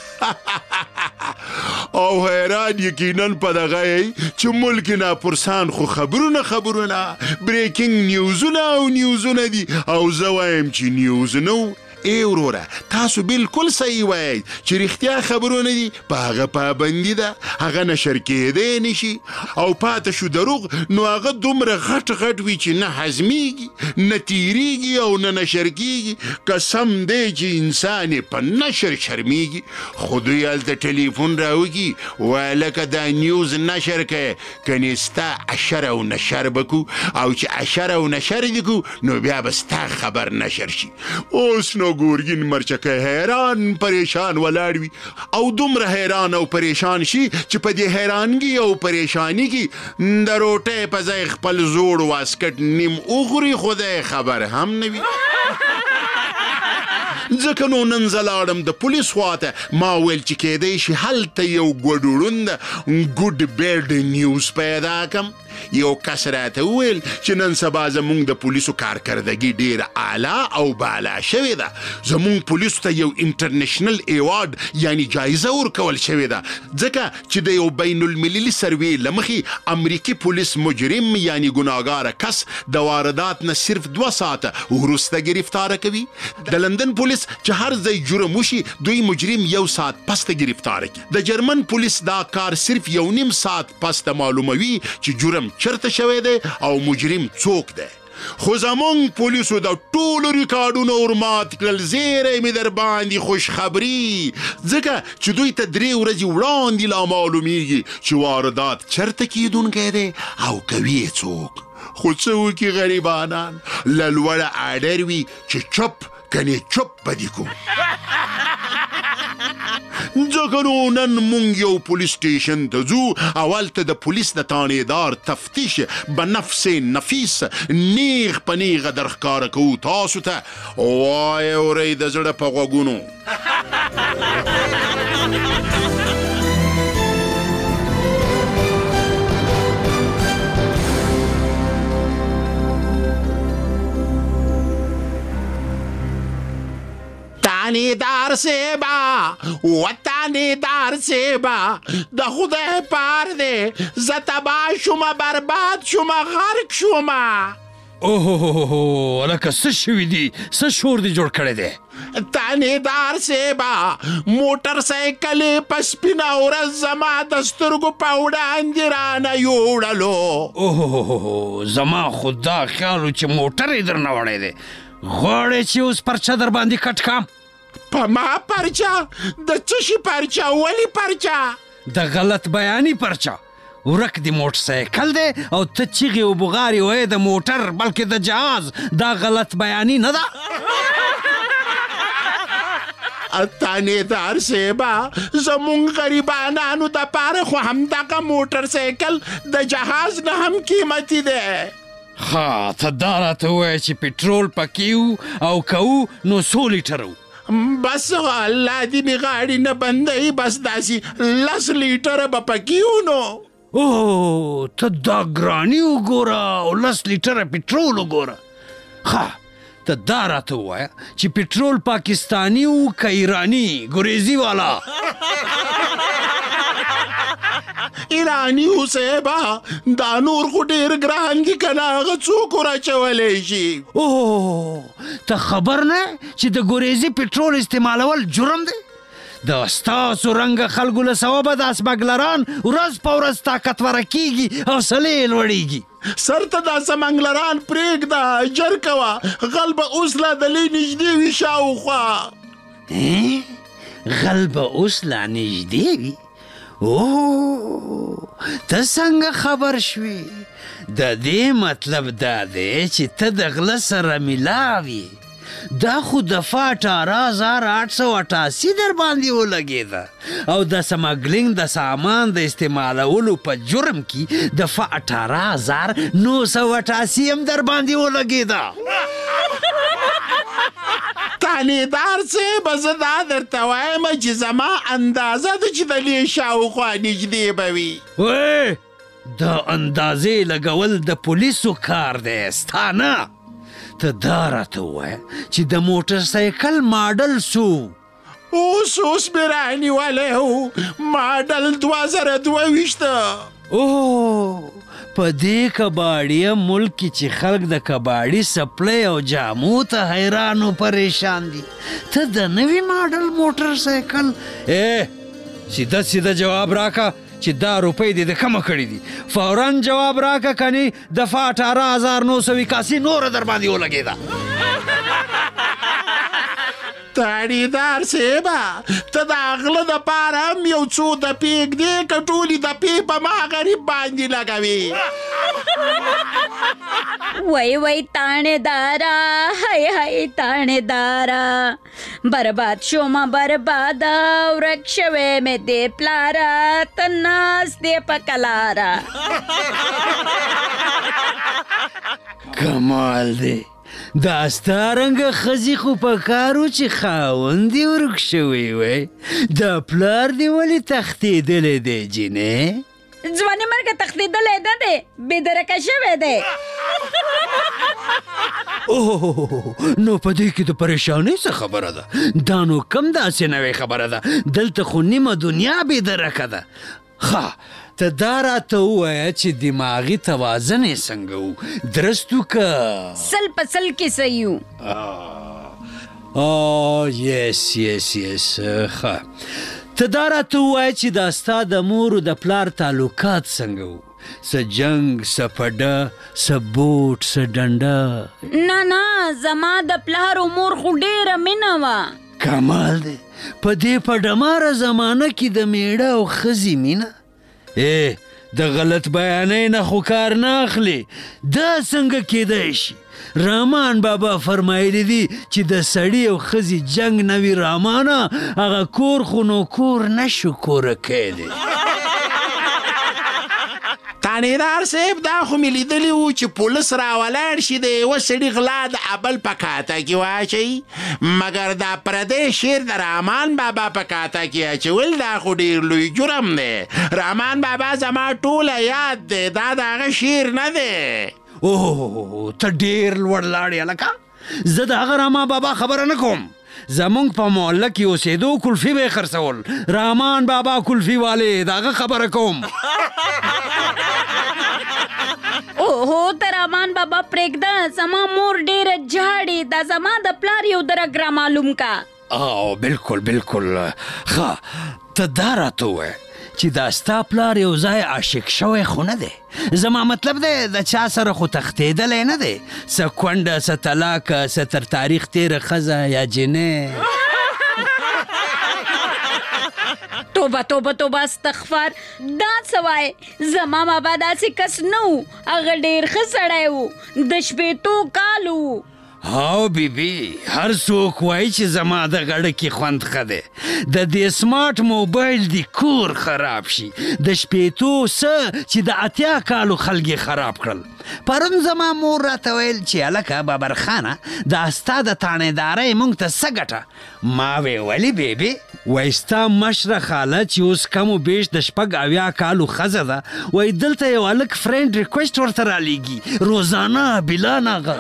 Speaker 3: او حیران یقینا په دغه چې ملک ناپرسان خو خبرونه خبرونه بریکینګ نیوزونه او نیوزونه دي او زه وایم چې نیوز نه و ای وروره تاسو بالکل صحیح وایئ چې رښتیا خبرونه دي په هغه پابندي ده هغه نشر کېدی نشي او پاته شو دروغ نو هغه دومره غټ غټ وي چې نه هضمیږي نه تیریږي او نه نشر کېږي قسم دی چې انسان یې په نشر شرمیږي خو دوی هلته ټلیفون راوکي وایه لکه دا نیوز نشر کوې کنې ستا اشر او نشر به کو او چې اشر او نشر دې کو نو بیا به ستا خبر نشر شي اوس نو ګورګین مرچکه حیران پریشان ولاړ وي او دومره حیران او پریشان شي چې په دې حیرانګي او پریشانی کې د روټۍ په ځای خپل زوړ واسکټ نیم وخوري خدای خبر هم نه وي ځکه نو نن زه لاړم د پولیس خواته ما ویل چې کېدی شي هلته یو ګوډوړوند ګوډ بیډ نیوز پیدا کړم یو کس راته وویل چې نن سبا زمونږ د پولیسو کارکردګي ډېره اعلی او بالا شوې ده زمونږ پولیسو ته یو انټرنیشنل ایوارډ یعنی جایزه ورکول شوې ده ځکه چې د یو بین المللي سروې له مخې امریکي پولیس مجرم یعنی ګناهګاره کس د واردات نه صرف دوه ساعته وروسته ګرفتاره کوي د لندن پولیس چې هر ځای جرم وشي دوی مجرم یو ساعت پسته ګرفتاره کوي د جرمن پولیس دا کار صرف یو نیم ساعت پسته معلوموي چې جرم چرته شوی دی او مجرم څوک دی خو زمونږ پولیسو د ټولو ریکارډونو ورمات کړل زیری مې در باندې خوشخبري ځکه چې دوی ته درې ورځې وړاندې لا معلومیږي چې واردات چرته کیدونکی دی او کوي یې څوک خو څه وکړي غریبانان له لوړه اډر وي چې چپ کنې چپ به دې کوو ځکه نو نن مونږ یو پولیس سټیشن ته ځو او هلته د پولیس د تانیدار تفتیش به نفس نفیس نیغ په نیغه در ښکاره کوو تاسو ته وایه اورئ د زړه په غوږونو تانیدار سیبا و تانیدار سیبا د خدای پار دی زه تباه شومه برباد شومه غرق شومه
Speaker 4: اوه لکه څه شوي دي؟ څه شور دي جوړ کړی دی؟
Speaker 3: تانیدار صاحبه موټر سایکل په سپینه ورځ زما د سترګو په وړاندې رانه یوړلو.
Speaker 4: اوه زما خو دا خیال و چې موټر یې درنه وړی دی. غواړې چې اوس پرچه در باندې کټ کړم؟
Speaker 3: په ما پرچه؟ د څه شي پرچه؟ ولې پرچه؟
Speaker 4: د غلط بیاني پرچه. ورک دی موټر سایکل دی او ته چیغې او بغارې وایې د موټر بلکې د جهاز. دا غلط بیاني نه ده؟
Speaker 3: تانیدار صاحبه زمونږ غریبانانو دپاره خو همدغه موټر سایکل د جهاز نه هم قیمتي دی.
Speaker 4: ها ته دا راته ووایه چې پټرول پکې و او کوو نو څو لیټره و؟
Speaker 3: بس الله دې مې غاړې نه بندوي، بس داسې لس لیټره به پکې و. نو
Speaker 4: اوه ته دا ګراني وګوره او لس لیټره پټرول وګوره. ښه ته دا راته ووایه چې پټرول پاکستاني و که ایراني ګریزي والا؟
Speaker 3: ایراني و صاحبه، دا نور خو ډېر ګران دي که نه، هغه څوک ورچولی شي؟
Speaker 4: اوه ته خبر نه چې د ګریزي پټرول استعمالول جرم دی؟ د ستاسو رنګه خلکو له سببه دا سمګلران ورځ په ورځ طاقتوره کېږي، حوصلې یې لوړېږي.
Speaker 3: سر ته دا سمنګلران پرېږده، ژر کوه، غل به اوس لا دلې نږدې وي شاوخوا.
Speaker 4: غل به اوس لا نږدې وي؟ اوه ته څنګه خبر شوې؟ د دې مطلب دا دی چې ته د غله سره ملاوي. دا خو دفعه اټاره هزار آټ سو اټاسي در باندې ولګېده او د سمګلینګ د سامان د استعمالولو په جرم کې دفعه اټاره هزار نو سو اټاسي هم در باندې ولګېده.
Speaker 3: تانیدار صاحبه زه دا درته وایم چې زما اندازه ده چې د دې شاوخوا نږدې به وي.
Speaker 4: وی د اندازې لګول د پولیسو کار دی، ستا نه. ته دا راته ووایه چې د موټر سایکل ماډل څو؟
Speaker 3: اوس اوس مې رانیولی و، ماډل دوه زره دوه ویشته.
Speaker 4: اوه په دې کباړیه ملک کې چې خلک د کباړي سپلۍ او جامو ته حیران و پریشان دي، ته د نوي ماډل موټر سایکل؟ ای سیده سیده جواب راکه چې دا روپۍ دې د کمه کړي دي. فوراً جواب راکه کنی دفعه اټاره هزار نو سو اکاسي نوره در باندې ولګېده.
Speaker 3: تانیدار صاحبه ته د غله دپاره هم یو څو دپې ږدې که ټولې دپې په ما غریب باندې لګوي.
Speaker 7: وای وای تانیدارا، هی هی تانیدارا، برباد شوما برباده، ورک شوی مې دې پلاره، ته ناست دې په کلاره.
Speaker 4: کمال دی، دا ستا رنګه ښځې خو په کار و چې خاوند دې ورک شوی وی. دا پلار دې ولې تښتېدلی دی جینې؟
Speaker 7: ځواني مرګه تښتېدلی نه دی، بېدرکه شوی دی.
Speaker 4: اوه نو په دې کې د پریشانۍ څه خبره ده؟ دا نو کم داسې نوې خبره ده، دلته خو نیمه دنیا بېدرکه ده. ښه ته دا راته ووایه چې دماغي توازن یې څنګه و؟ درست و که
Speaker 7: سل په سل کې صحیح و؟
Speaker 4: آه یس یس یس. ښه ته دا راته ووایه چې دا ستا د مور و د پلار تعلقات څنګه و؟ څه جنګ، څه پډه، څه بوټ، څه ډنډه؟
Speaker 7: نه نه زما د پلار و مور خو ډېره مینه وه.
Speaker 4: کمال دی، په دې پډماره زمانه کې د میړه او ښځې مینه؟ ای د غلط بیانۍ نه خو کار نه اخلي. دا څنګه کیدای شي؟ رحمان بابا فرمایلی دي چې د سړي او ښځې جنګ نه وي رحمانه، هغه کور خو نو کور نشو کوره کیدی.
Speaker 3: تانیدار صاحب دا خو مې لیدلي وو چې پولیس راولاړ شي د یوه سړي غلا د ابل په کاته کې واچوي، مګر دا پردی شیر د رحمان بابا په کاته کې اچول دا خو ډېر لوی جرم دی. رحمان بابا زما ټوله یاد دی، دا د هغه شیر نه دی.
Speaker 4: اوه ته ډېر لوړ لاړې هلکه، زه د هغه رحمان بابا خبره نه کوم. زمونږ په محله کې اوسېدو کلفي به یې خرڅول، رحمان بابا کلفي والې د هغه خبره کوم.
Speaker 7: اوهو تر امان بابا پرېږده، زما مور ډېره جاړي، دا زما د پلار یو درک را معلوم کا.
Speaker 4: او بالکل بالکل ښه، ته دا راته ووایه چې دا ستا پلار یو ځای عاشق شوی خو نه دی؟ زما مطلب دی د چا سره خو تښتېدلی نه دی؟ څه کونډه، څه طلاقه، څه تر تاریخ تېره ښځه یا جنۍ؟
Speaker 7: توبه توبه توبه استغفار. دا څه وایې؟ زما بابا داسې کس نه و، هغه ډېر ښه سړی و، د شپېتو کال و.
Speaker 4: هاو بیبي، هر څوک وایي چې زما د غړکې خوند ښه دی، د دې سمارټ موبایل دی کور خراب شي، د شپېتو څه چې د اتیا کالو خلک یې خراب کړل. پرون زما مور راته ویل چې هلکه ببرخانه دا ستا د تاڼېدارۍ موږ ته څه ګټه؟ ما وې ولې بیبي؟ وایي ستا مشره خاله چې اوس کم و بیش د شپږ اویا کالو ښځه ده، وایي دلته یو هلک فرینډ ریکویسټ ورته رالیږي روزانه بلا ناغه.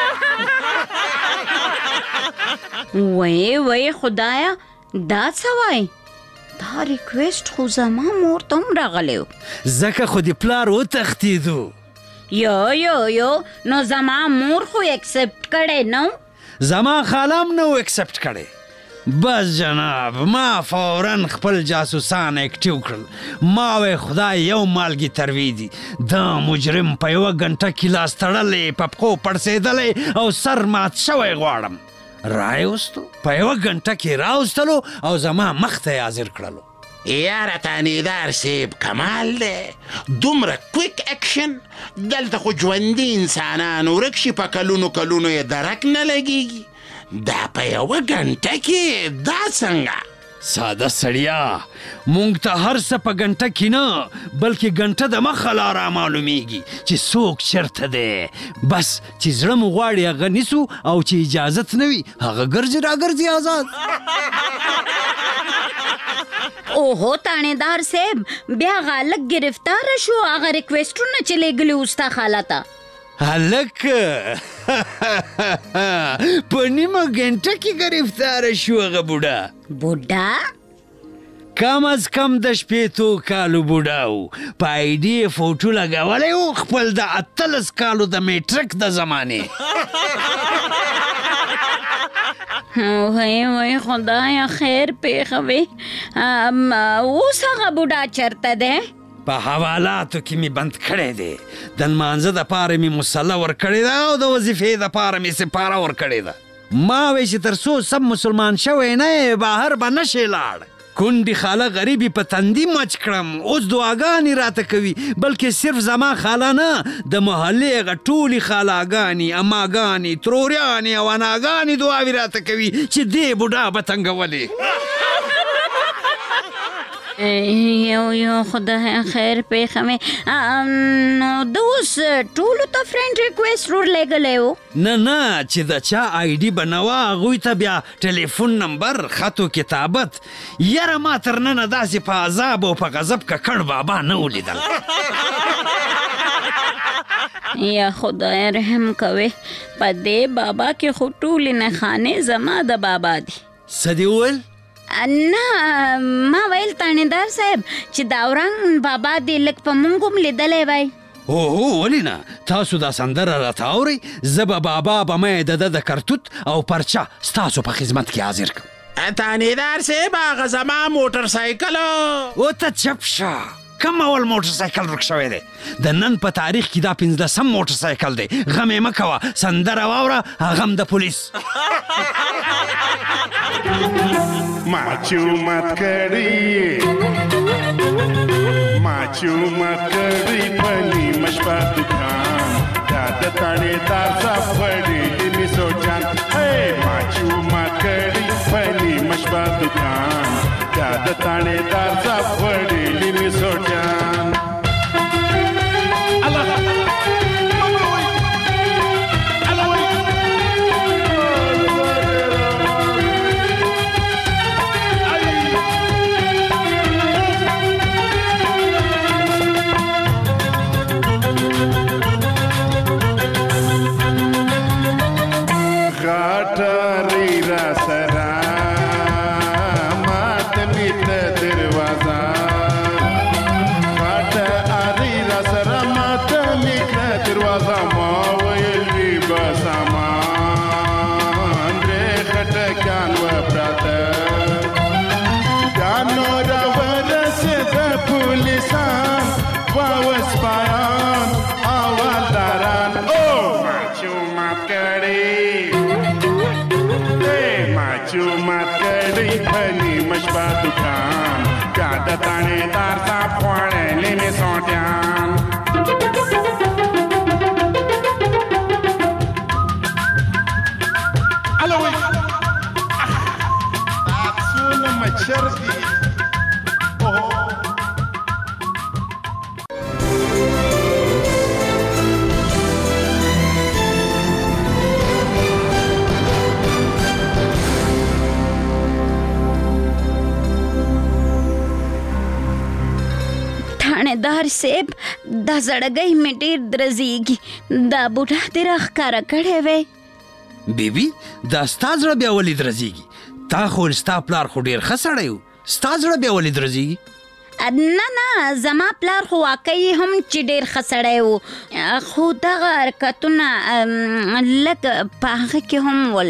Speaker 7: وی وی خدایا، دا څه وای؟ دا ریکویسټ خو زما مور ته هم راغلی و.
Speaker 4: ځکه خو د پلار وتښتېدو.
Speaker 7: یو یو یو نو زما مور خو اکسپټ کړی نو؟
Speaker 4: زما خاله هم نه و اکسپټ کړی. بس جناب، ما فوراً خپل جاسوسان اکټیو کړل. ما وی خدای یو مالګي تروی دي، دا مجرم په یوه ګنټه کې لاس تړلی، په پښو پړسېدلی او سر مات شوی غواړم. راوستو، په یوه ګنټه کې راوستلو او زما مخ ته یې حاضر کړلو.
Speaker 3: یاره تانیدار صاحب کمال دی، دومره کویک اکشن. دلته خو ژوندي انسانان ورک شي، په کلونو کلونو یې درک نه لګېږي، دا په یوه ګنټه کې دا څنګه؟
Speaker 4: ساده سړیا، مونږ ته هر څه په ګنټه کې نه بلکې ګنټه د مخه لاره معلومیږي چې څوک چېرته دی. بس چې زړه مو غواړي هغه نیسو، او چې اجازت نه وي هغه ګرځي راګرځي آزاد.
Speaker 7: اوهو تاڼېدار صاحب، بیا هغه هلک ګرفتاره شو، هغه ریکویسټونه چې لیږلي وو ستا خاله ته؟
Speaker 4: هلک په نیمه ګنټه کې ګرفتاره شو هغه بوډا.
Speaker 7: بوډا؟
Speaker 4: کم از کم د شپېتو کالو بوډا و، په آی ډي یې فوټو لګولی و خپل د اتلس کالو د میټرک د زمانې.
Speaker 7: وای وای خدایا خیر پېښوي. اوس هغه بوډا چېرته دی؟
Speaker 4: په حوالاتو کې می بند کړی دی، د لمانځه دپاره می مسله ورکړې ده او د وظیفې دپاره می سپاره ورکړې ده. ما وی چې تر څو سب مسلمان شوی نه یې بهر به نشې لاړ. کونډې خاله غریبي په تندي مچ کړم، اوس دعاګانې راته کوي، بلکې صرف زما خاله نه، د محلې هغه ټولې خالاګانې، اماګانې، تروریانې او اناګانې دعاوې راته کوي چې دې بوډا به تنګولې.
Speaker 7: یو یو خدای خیر پېښوي. نو د اوس ټولو ته فرینډ ریکویسټ ورلېږلی و؟
Speaker 4: نه نه، چې د چا آی ډي به نه وه هغوی ته بیا ټلیفون نمبر، خط و کتابت. یاره ما تر ننه داسې په عذاب او په غضب ککړ بابا نه ولیدل.
Speaker 7: یا خدای رحم کوي، په دې بابا کې خو ټولې نښانې زما د بابا دي.
Speaker 4: څه دې وویل؟
Speaker 7: نه، ما ویل تاڼېدار صاحب چې دا ورنګ بابا دې لږ په مونږ هم لیدلی وای.
Speaker 4: اوهو ولې نه، تاسو دا سندره راته اورئ، زه به بابا به مې د ده د کرتوت او پرچه ستاسو په خدمت کې حاضر کړم.
Speaker 3: تاڼېدار صاحب هغه زما موټر سایکل
Speaker 4: او ته چپ شه، کم اول موټر سایکل ورک شوی دی؟ د نن په تاریخ کې دا پنځلسم موټر سایکل دی. غم یې مه کوه، سندره واوره، هغه هم د پولیس.
Speaker 8: ما چومت کړی ما چومت کړی پنی مشپا دکان دا د تاڼېدار صاحب وړې می سوچان. هی ما چومت کړی پنی مشپا دکان دا د تاڼېدار صاحب وړې می سوچان. هغه ما ویل وی به سامان درې خټکیان و پراته بیا نو راورسېده پولیسان وسپایان حوالداران او معلومات کړي معلومات کړي په نیمه شپه دوکان بیا د تانېدار صاحب خوړلې مې سوټیان الو دا څونه مچر دي
Speaker 7: थानेदार सेब दा زړګۍ مې ډېر درزيږي دا بوټه دې راښکاره کړی وی
Speaker 4: بیبي دا ستا زړه بیا ولې درزيږي تا خو ستا پلار خو ډېر ښه سړی و ستا زړه بیا ولې درزيږي
Speaker 7: نه نه زما پلار خو واقعي هم چې ډېر ښه سړی و خو دغه حرکتونه لږ په هغه کې هم ول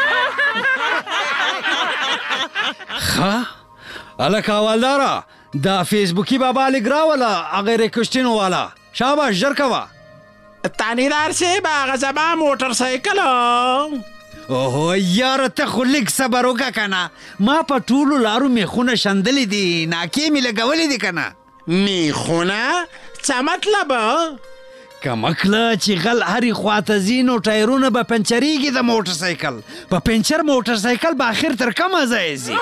Speaker 4: ښه هلکه حوالداره دا فیسبوکی بابا لګرا والا هغه ریکوشتین والا شاباش ژر کوه
Speaker 6: تانیدار صاحب هغه زما موټر سایکل
Speaker 4: اوهو یاره ته خو لږ صبر وکړه که نه ما په ټولو لارو میخونه شندلې دي ناکې مې لګولې دي که نه
Speaker 6: میخونه څه مطلب
Speaker 4: کمکله چې غل هرې خواته ځي نو ټایرونه به پنچرېږي د موټر سایکل په پنچر موټر سایکل به آخر تر کومه ځای ځي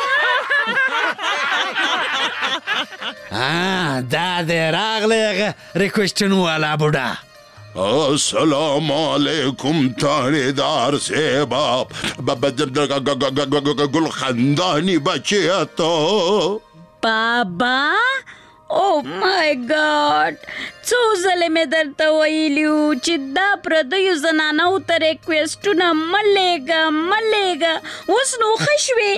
Speaker 4: دا دی راغلی هغه ریکوشتن والا بوډا
Speaker 3: السلام علیکم تانیدار صاحبا گل خندانی بچه تو
Speaker 7: بابا او مای ګاډ څو ځلې مې درته ویلي وو چې دا پردیو زنانو ته ریکویسټونه مه لیږه مه لیږه اوس نو ښه شوې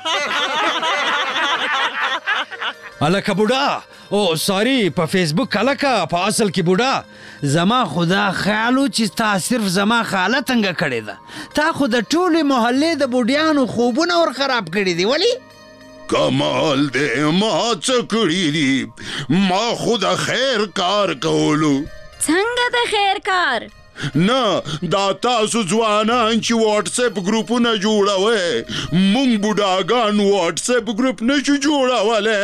Speaker 4: هلکه بوډا او ساري په فیسبوک هلکه په اصل کې بوډا زما خو دا خیال و چې تا صرف زما خاله تنګه کړې ده تا خو د ټولې محلې د بوډیانو خوبونه ور خراب کړي دي ولې
Speaker 3: کمال دې ما څه کړي دي ما خو د خیر کار کولو
Speaker 7: څنګه د خیر کار
Speaker 3: نه دا تاسو ځوانان چې واټس اپ ګروپونه جوړوئ مونږ بوډاګان واټس اپ ګروپ نشو جوړولی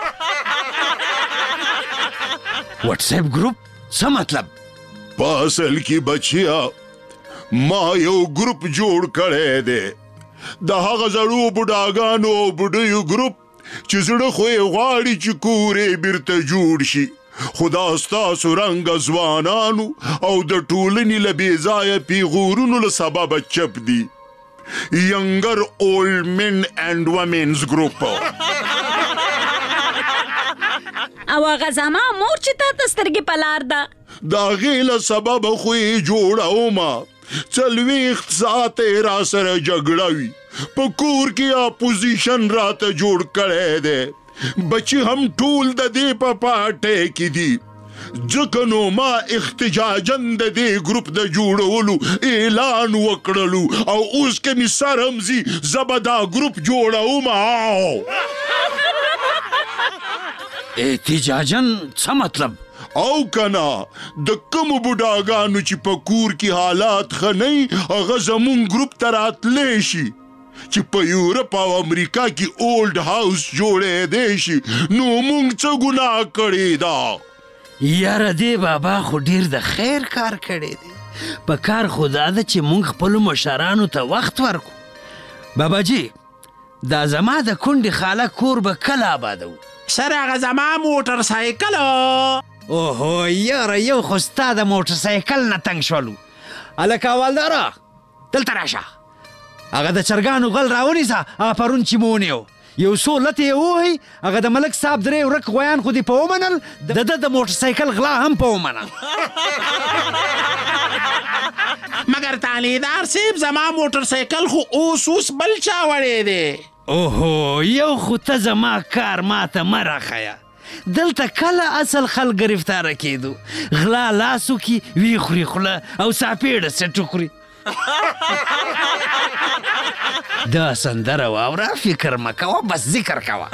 Speaker 4: واټس اپ ګروپ څه مطلب
Speaker 3: په اصل کې بچیا ما یو ګروپ جوړ کړی دی د هغه زړو بوډاګانو او بوډیو ګروپ چې زړه خو یې غواړي چې کور یې بیرته جوړ شي خو دا ستاسو رنګه ځوانانو او د ټولنې له بېځایه پیغورونو له سببه چپ دي ینګر اولډ مین اینډ ومنز ګروپ
Speaker 7: او هغه زما مور چې تا ته سترګې په لار ده
Speaker 3: د هغې له سببه خو یې جوړومه څلوېښت ساعته را سره جګړه وي په کور کې اپوزیشن راته جوړ کړی دی بچي هم ټول د دې په پاټۍ کې دي ځکه نو ما احتجاجاً د دې ګروپ د جوړولو اعلان وکړلو او اوس که مې سر هم ځي زه به دا ګروپ جوړوم
Speaker 4: احتجاجاً څه مطلب
Speaker 3: او کنا د کومو بوډاګانو چې په کور کې حالات ښه نه وي هغه زمونږ ګروپ ته راتلی شي چې په یورپ او امریکا کې اولډ هاوس جوړېدی شي نو مونږ څه ګناه کړې ده
Speaker 4: یاره دې بابا خو ډېر د خیر کار کړی دی په کار خو دا ده چې مونږ خپلو مشرانو ته وخت ورکو بابا جي دا زما د کونډې خاله کور به کله آبادو
Speaker 6: سر هغه زما موټر سایکل
Speaker 4: اوهو یاره یو خو ستا د موټر سایکل نه تنګ شولو هلکه حوالداره دلته راشه هغه د چرګانو غل راونیسه هغه پرون چې مو ونیو یو څو لتې یې ووهئ هغه د ملک صاحب درې ورک غویان خو دې په ومنل د ده د موټر سایکل غلا هم په ومنل
Speaker 6: مګر تانیدار صاحب زما موټر سایکل خو اوس اوس بل چا وړی دی
Speaker 4: اوهو یو خو ته زما کار ما ته مه راښیه دلته کله اصل خلک گرفتاره کېدو غلا لاسو کې وی خوري خوله او ساپېړه سټو خوري دا سندره واوره فکر مه کوه بس ذکر کوه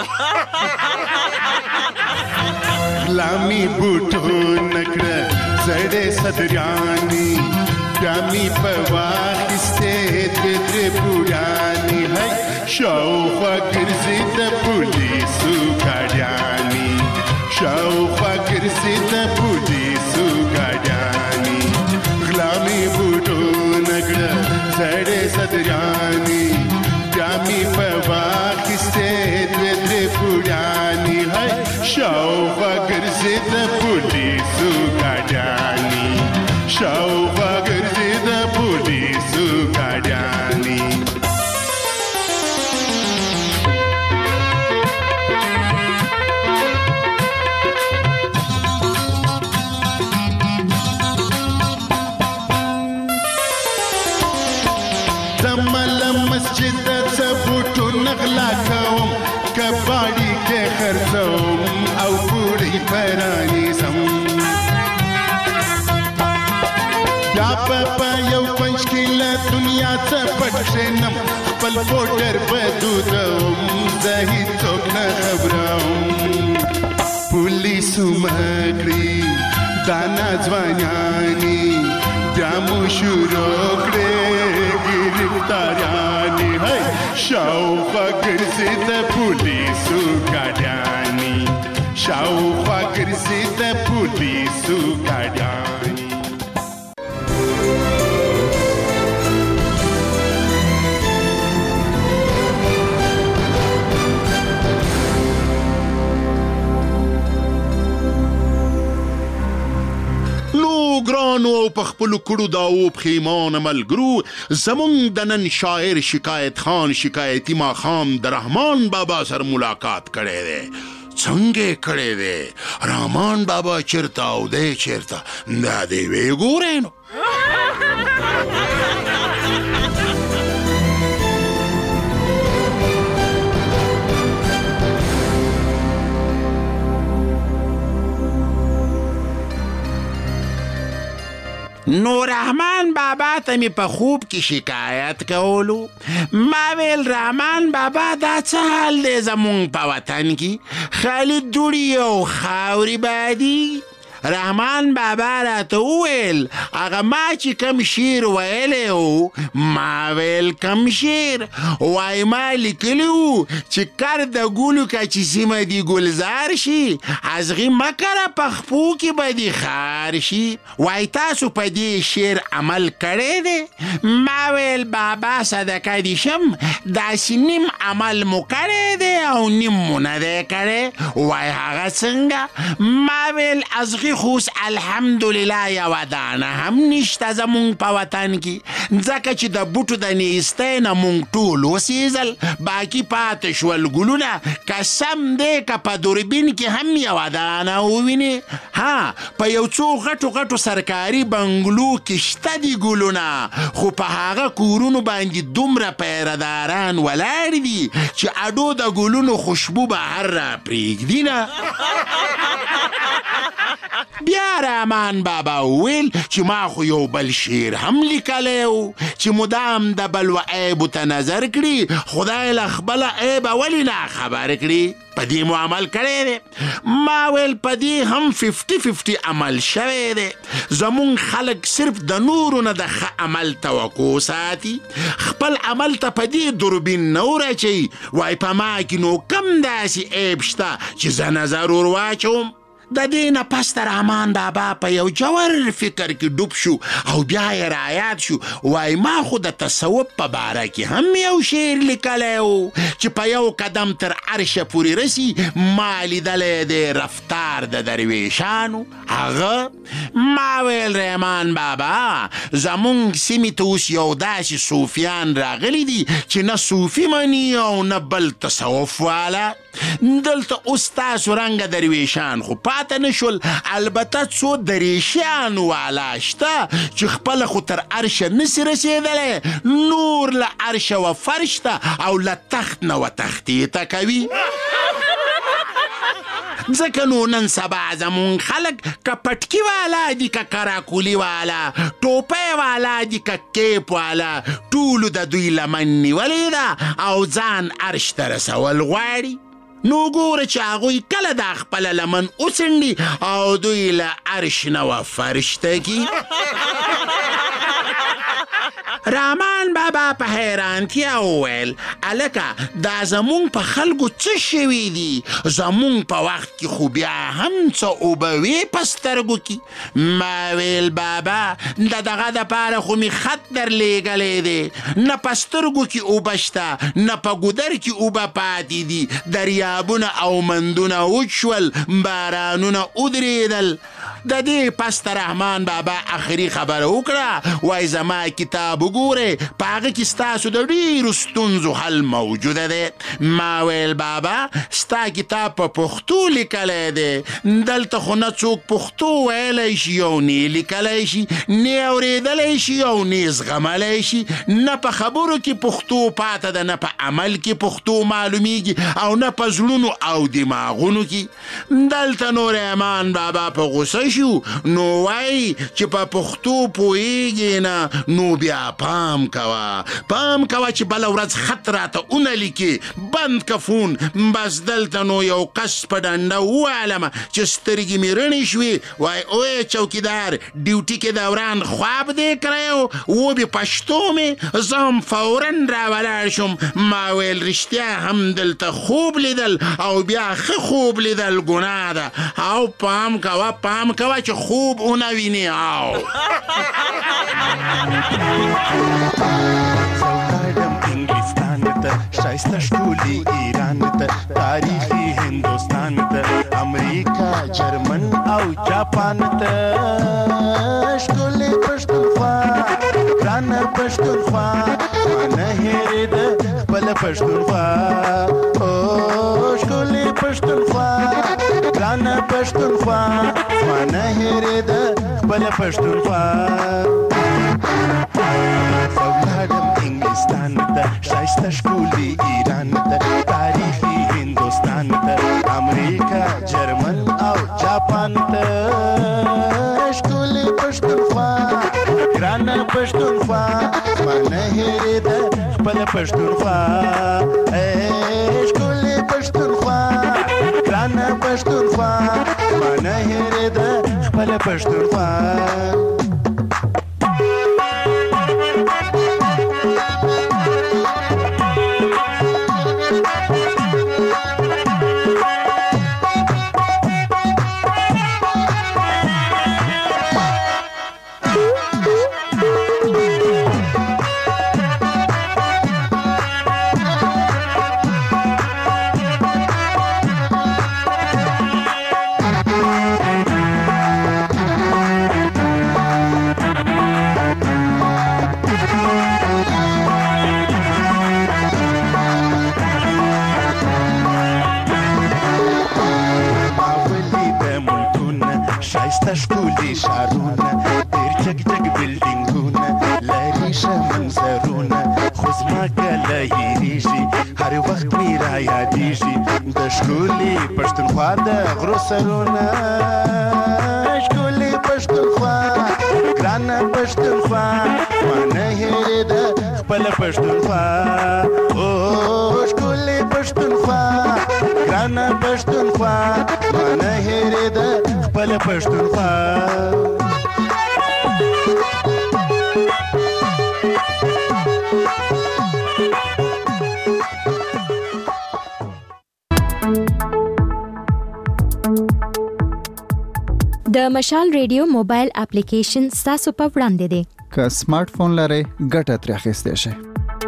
Speaker 8: غلامي بوټو نکړه زړې صدرياني ګامي په واخیستې دوې درې بوډانې هی شاوخوا ګرځي د پولیسو ګاډیانې شاوخوا ګرځي د پولیسو ګاډیانې غلامي بوټو نکړه زړې صدرياني ګامي په واخیستې دوې درې بوډانې هی شاوخوا ګرځي د پولیسو ګاډیانې شاوخوا ګرځي د پولیسو ګاډیانې مسجد څه بوټو نغلا کوم کباړي کې خرڅوم او پوړی پرانیزم یا په یو پنځ کله دنیا څه پټ شنم خپل بوټر بدودم زه هیڅوک نه خبروم پولیسو مګړي دانا ځوانياني دمو شروع کړې ګرفتاریانې هی شاوخوا ګرځي د پولیسو ګاډیانې شاوخوا ګرځي د پولیسو ګاډیانې
Speaker 3: ګرانو او په خپلو کړو داو پښیمانه ملګرو زمونږ د نن شاعر شکایت خان شکایتي ماښام د رحمان بابا سره ملاقات کړی دی څنګه کړی دی رحمان بابا چیرته او دی چیرته دا دی وی ګورئ نو
Speaker 6: نو رحمان بابا ته می په خوب کې شکایت کولو ما ویل رحمان بابا دا څه حال دی زمونږ په وطن کې خالي دوړي او خاورې بادي رحمان بابا راته وویل هغه ما چې کم شعر ویلی و ما ویل کم شعر وای ما لیکلی و چې کر د ګلو که چې سیمه دي ګلزار شي ازغي مه کره په خپو کې به دي خار شي وای تاسو په دې شعر عمل کړی دی ما ویل بابا صدقه دي شم داسې نیم عمل مو کړی دی او نیم مو نه دی کړی وای هغه څنګه ما ویل ازغي خوس الحمدلله یوه دانه هم نشته زمونږ په وطن کې ځکه چې د بوټو د نیستۍ نه مونږ ټول وسیزل باقي پاتې شول ګلونه قسم دی که په دوربین کې هم یوه دانه ووینې ها په یو څو غټو غټو سرکاري بنګلو کې شته دي ګلونه خو په هغه کورونو باندې دومره پیرداران ولاړ دي چې اډو د ګلونو خوشبو بهر را پرېږدي نه بیا رحمان بابا وویل چې ما خو یو بل شعر هم لیکلی و چې مدام د بل و عیبو ته نظر کړي خدای له خپله عیبه ولې نه خبر کړي په دې مو عمل کړی دی ما ویل په دې هم ففټي ففټي عمل شوی دی زمونږ خلک صرف د نورو نه د ښه عمل توقع ساتي خپل عمل ته په دې دوربین نه ورچوي وای په ما کې نو کم داسې عیب شته چې زه نظر ور واچوم د دې نه پس د رحمان بابا په یو جوور فکر کې ډوب شو او بیا یې رایاد شو وای ما خو د تصوف په باره کې هم یو شعر لیکلی و چې په یو قدم تر عرشه پورې رسي ما لیدلی دی رفتار د درویشانو هغه ما ویل رحمان بابا زمونږ سیمې ته اوس یو داسې صوفیان راغلی دي چې نه صوفي مني او نه بل تصوف والا دلته اوس تاسو رنګه درویشان خو پاته نشول البته څو دریشیان والا شته چې خپله خو تر عرشه نسي رسېدلی نور له عرشه و فرش ته او له تخت نه و تختې ته کوي ځکه نو نن سبا زمون خلک که پټکی والا دي که کراکولي والا ټوپۍ والا دي که کیپ والا ټولو د دوی لمن نیولې ده او ځان عرش ته رسول غواړي. نو ګوره چې هغوی کله دا خپله لمن وڅنډي او دوی له عرش نه و فرش ته کی. رحمان بابا په حیرانتیا وویل الکه دا زمونږ په خلکو څه شوي دي زمونږ په وخت کې خو بیا هم څه اوبه وې په سترګو کې. ما ویل بابا د دغه دپاره خو مې خط درلیږلی دی نه په سترګو کې اوبه شته نه په ګودر کې اوبه پاتې دي دریابونه او مندونه وچ شول بارانونه ودرېدل. د دې پس ته رحمان بابا آخري خبره وکړه وای زما کتاب وګورئ په هغه کې ستاسو د ډېرو ستونزو حل موجوده دی. ما ویل بابا ستا کتاب په پښتو لیکلی دی دلته خو نه څوک پښتو ویلی شي او نه لیکلی شي نه اورېدلی شي او نه زغملی شي نه په خبرو کې پښتو پاته ده نه په عمل کې پښتو معلومیږي او نه په زړونو او دماغونو کې. دلته نو رحمان بابا په غوسه شو نو وای چې په پښتو پوهیږي نه نو بیا پام کوه پام کوه چې بله ورځ خط راته ونه لیکي بند کفون. بس دلته نو یو کس په ډنډه ووالمه چې سترګې مې رڼې شوې وای اوی چوکیدار ډیوټي کې دوران خواب دی کړی و وبې پښتو مې زه هم فورا راولاړ شم. ما ویل رښتیا هم دلته خوب لیدل او بیا ښه خوب لیدل ګناه ده او پام کوه پام کوه چې خوب اونه ویني. او
Speaker 8: زولاړم انګلستان ته ښایسته ښکلي ایران ته تاریخي هندوستان ته امریکا جرمن او جاپان ته ښکلي پښتونخوا ګرانه پښتونخوا مانه هېرېده خپله پښتونخوا او ښکلي پښتونخوا ګرانه پښتونخوا مانه هېرېده خپله پښتونخوا. زولاړم انګلستان ته ښایسته ښکلي ایران ته تاریخي هندوستان ته امریکا جرمن او جاپان ته ښکلي پښتونخوا ګرانه پښتونخوا مانه هېرېده خپله پښتونخوا ښکلي پښتونخوا ګرانه پښتونخوا مانه هېرېده خپله پښتونخوا. ښکلي ښارونه ډېر جګ جګ بلډینګونه لري ښه منظرونه خو زما کله هېرېږي هر وخت مې را یادېږي د ښکلي پښتونخوا د غرو سرونه ښکلي پښتونخوا ګرانه پښتونخوا مانه هېرېده خپله پښتونخوا او ښکلي پښتونخوا ګرانه پښتونخوا مانه هېرېده خپله پښتونخوا.
Speaker 5: د مشال ریډیو موبایل اپلیکیشن ستاسو په وړاندې دی.
Speaker 10: که سمارټ فون لرئ ګټه ترې اخیستی شئ.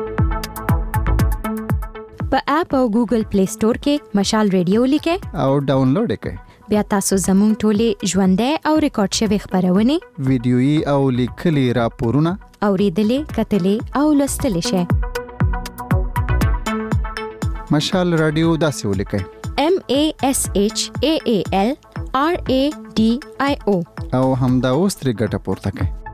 Speaker 5: په اپ او ګوګل پلی سٹور کې مشال ریډیو لیکئ
Speaker 10: او ډاونلوډ یې کړئ.
Speaker 5: بیا تاسو زموږ ټولې ژوندۍ او ریکارډ شوې خپرونې
Speaker 10: ویډیويي او لیکلي راپورونه
Speaker 5: اوریدلې کتلې او لوستلې شئ.
Speaker 10: مشال رادیو داسې ولیکئ
Speaker 5: M A S H A A L R A D I O
Speaker 10: او همدا اوس ترې ګټه پورته کړئ.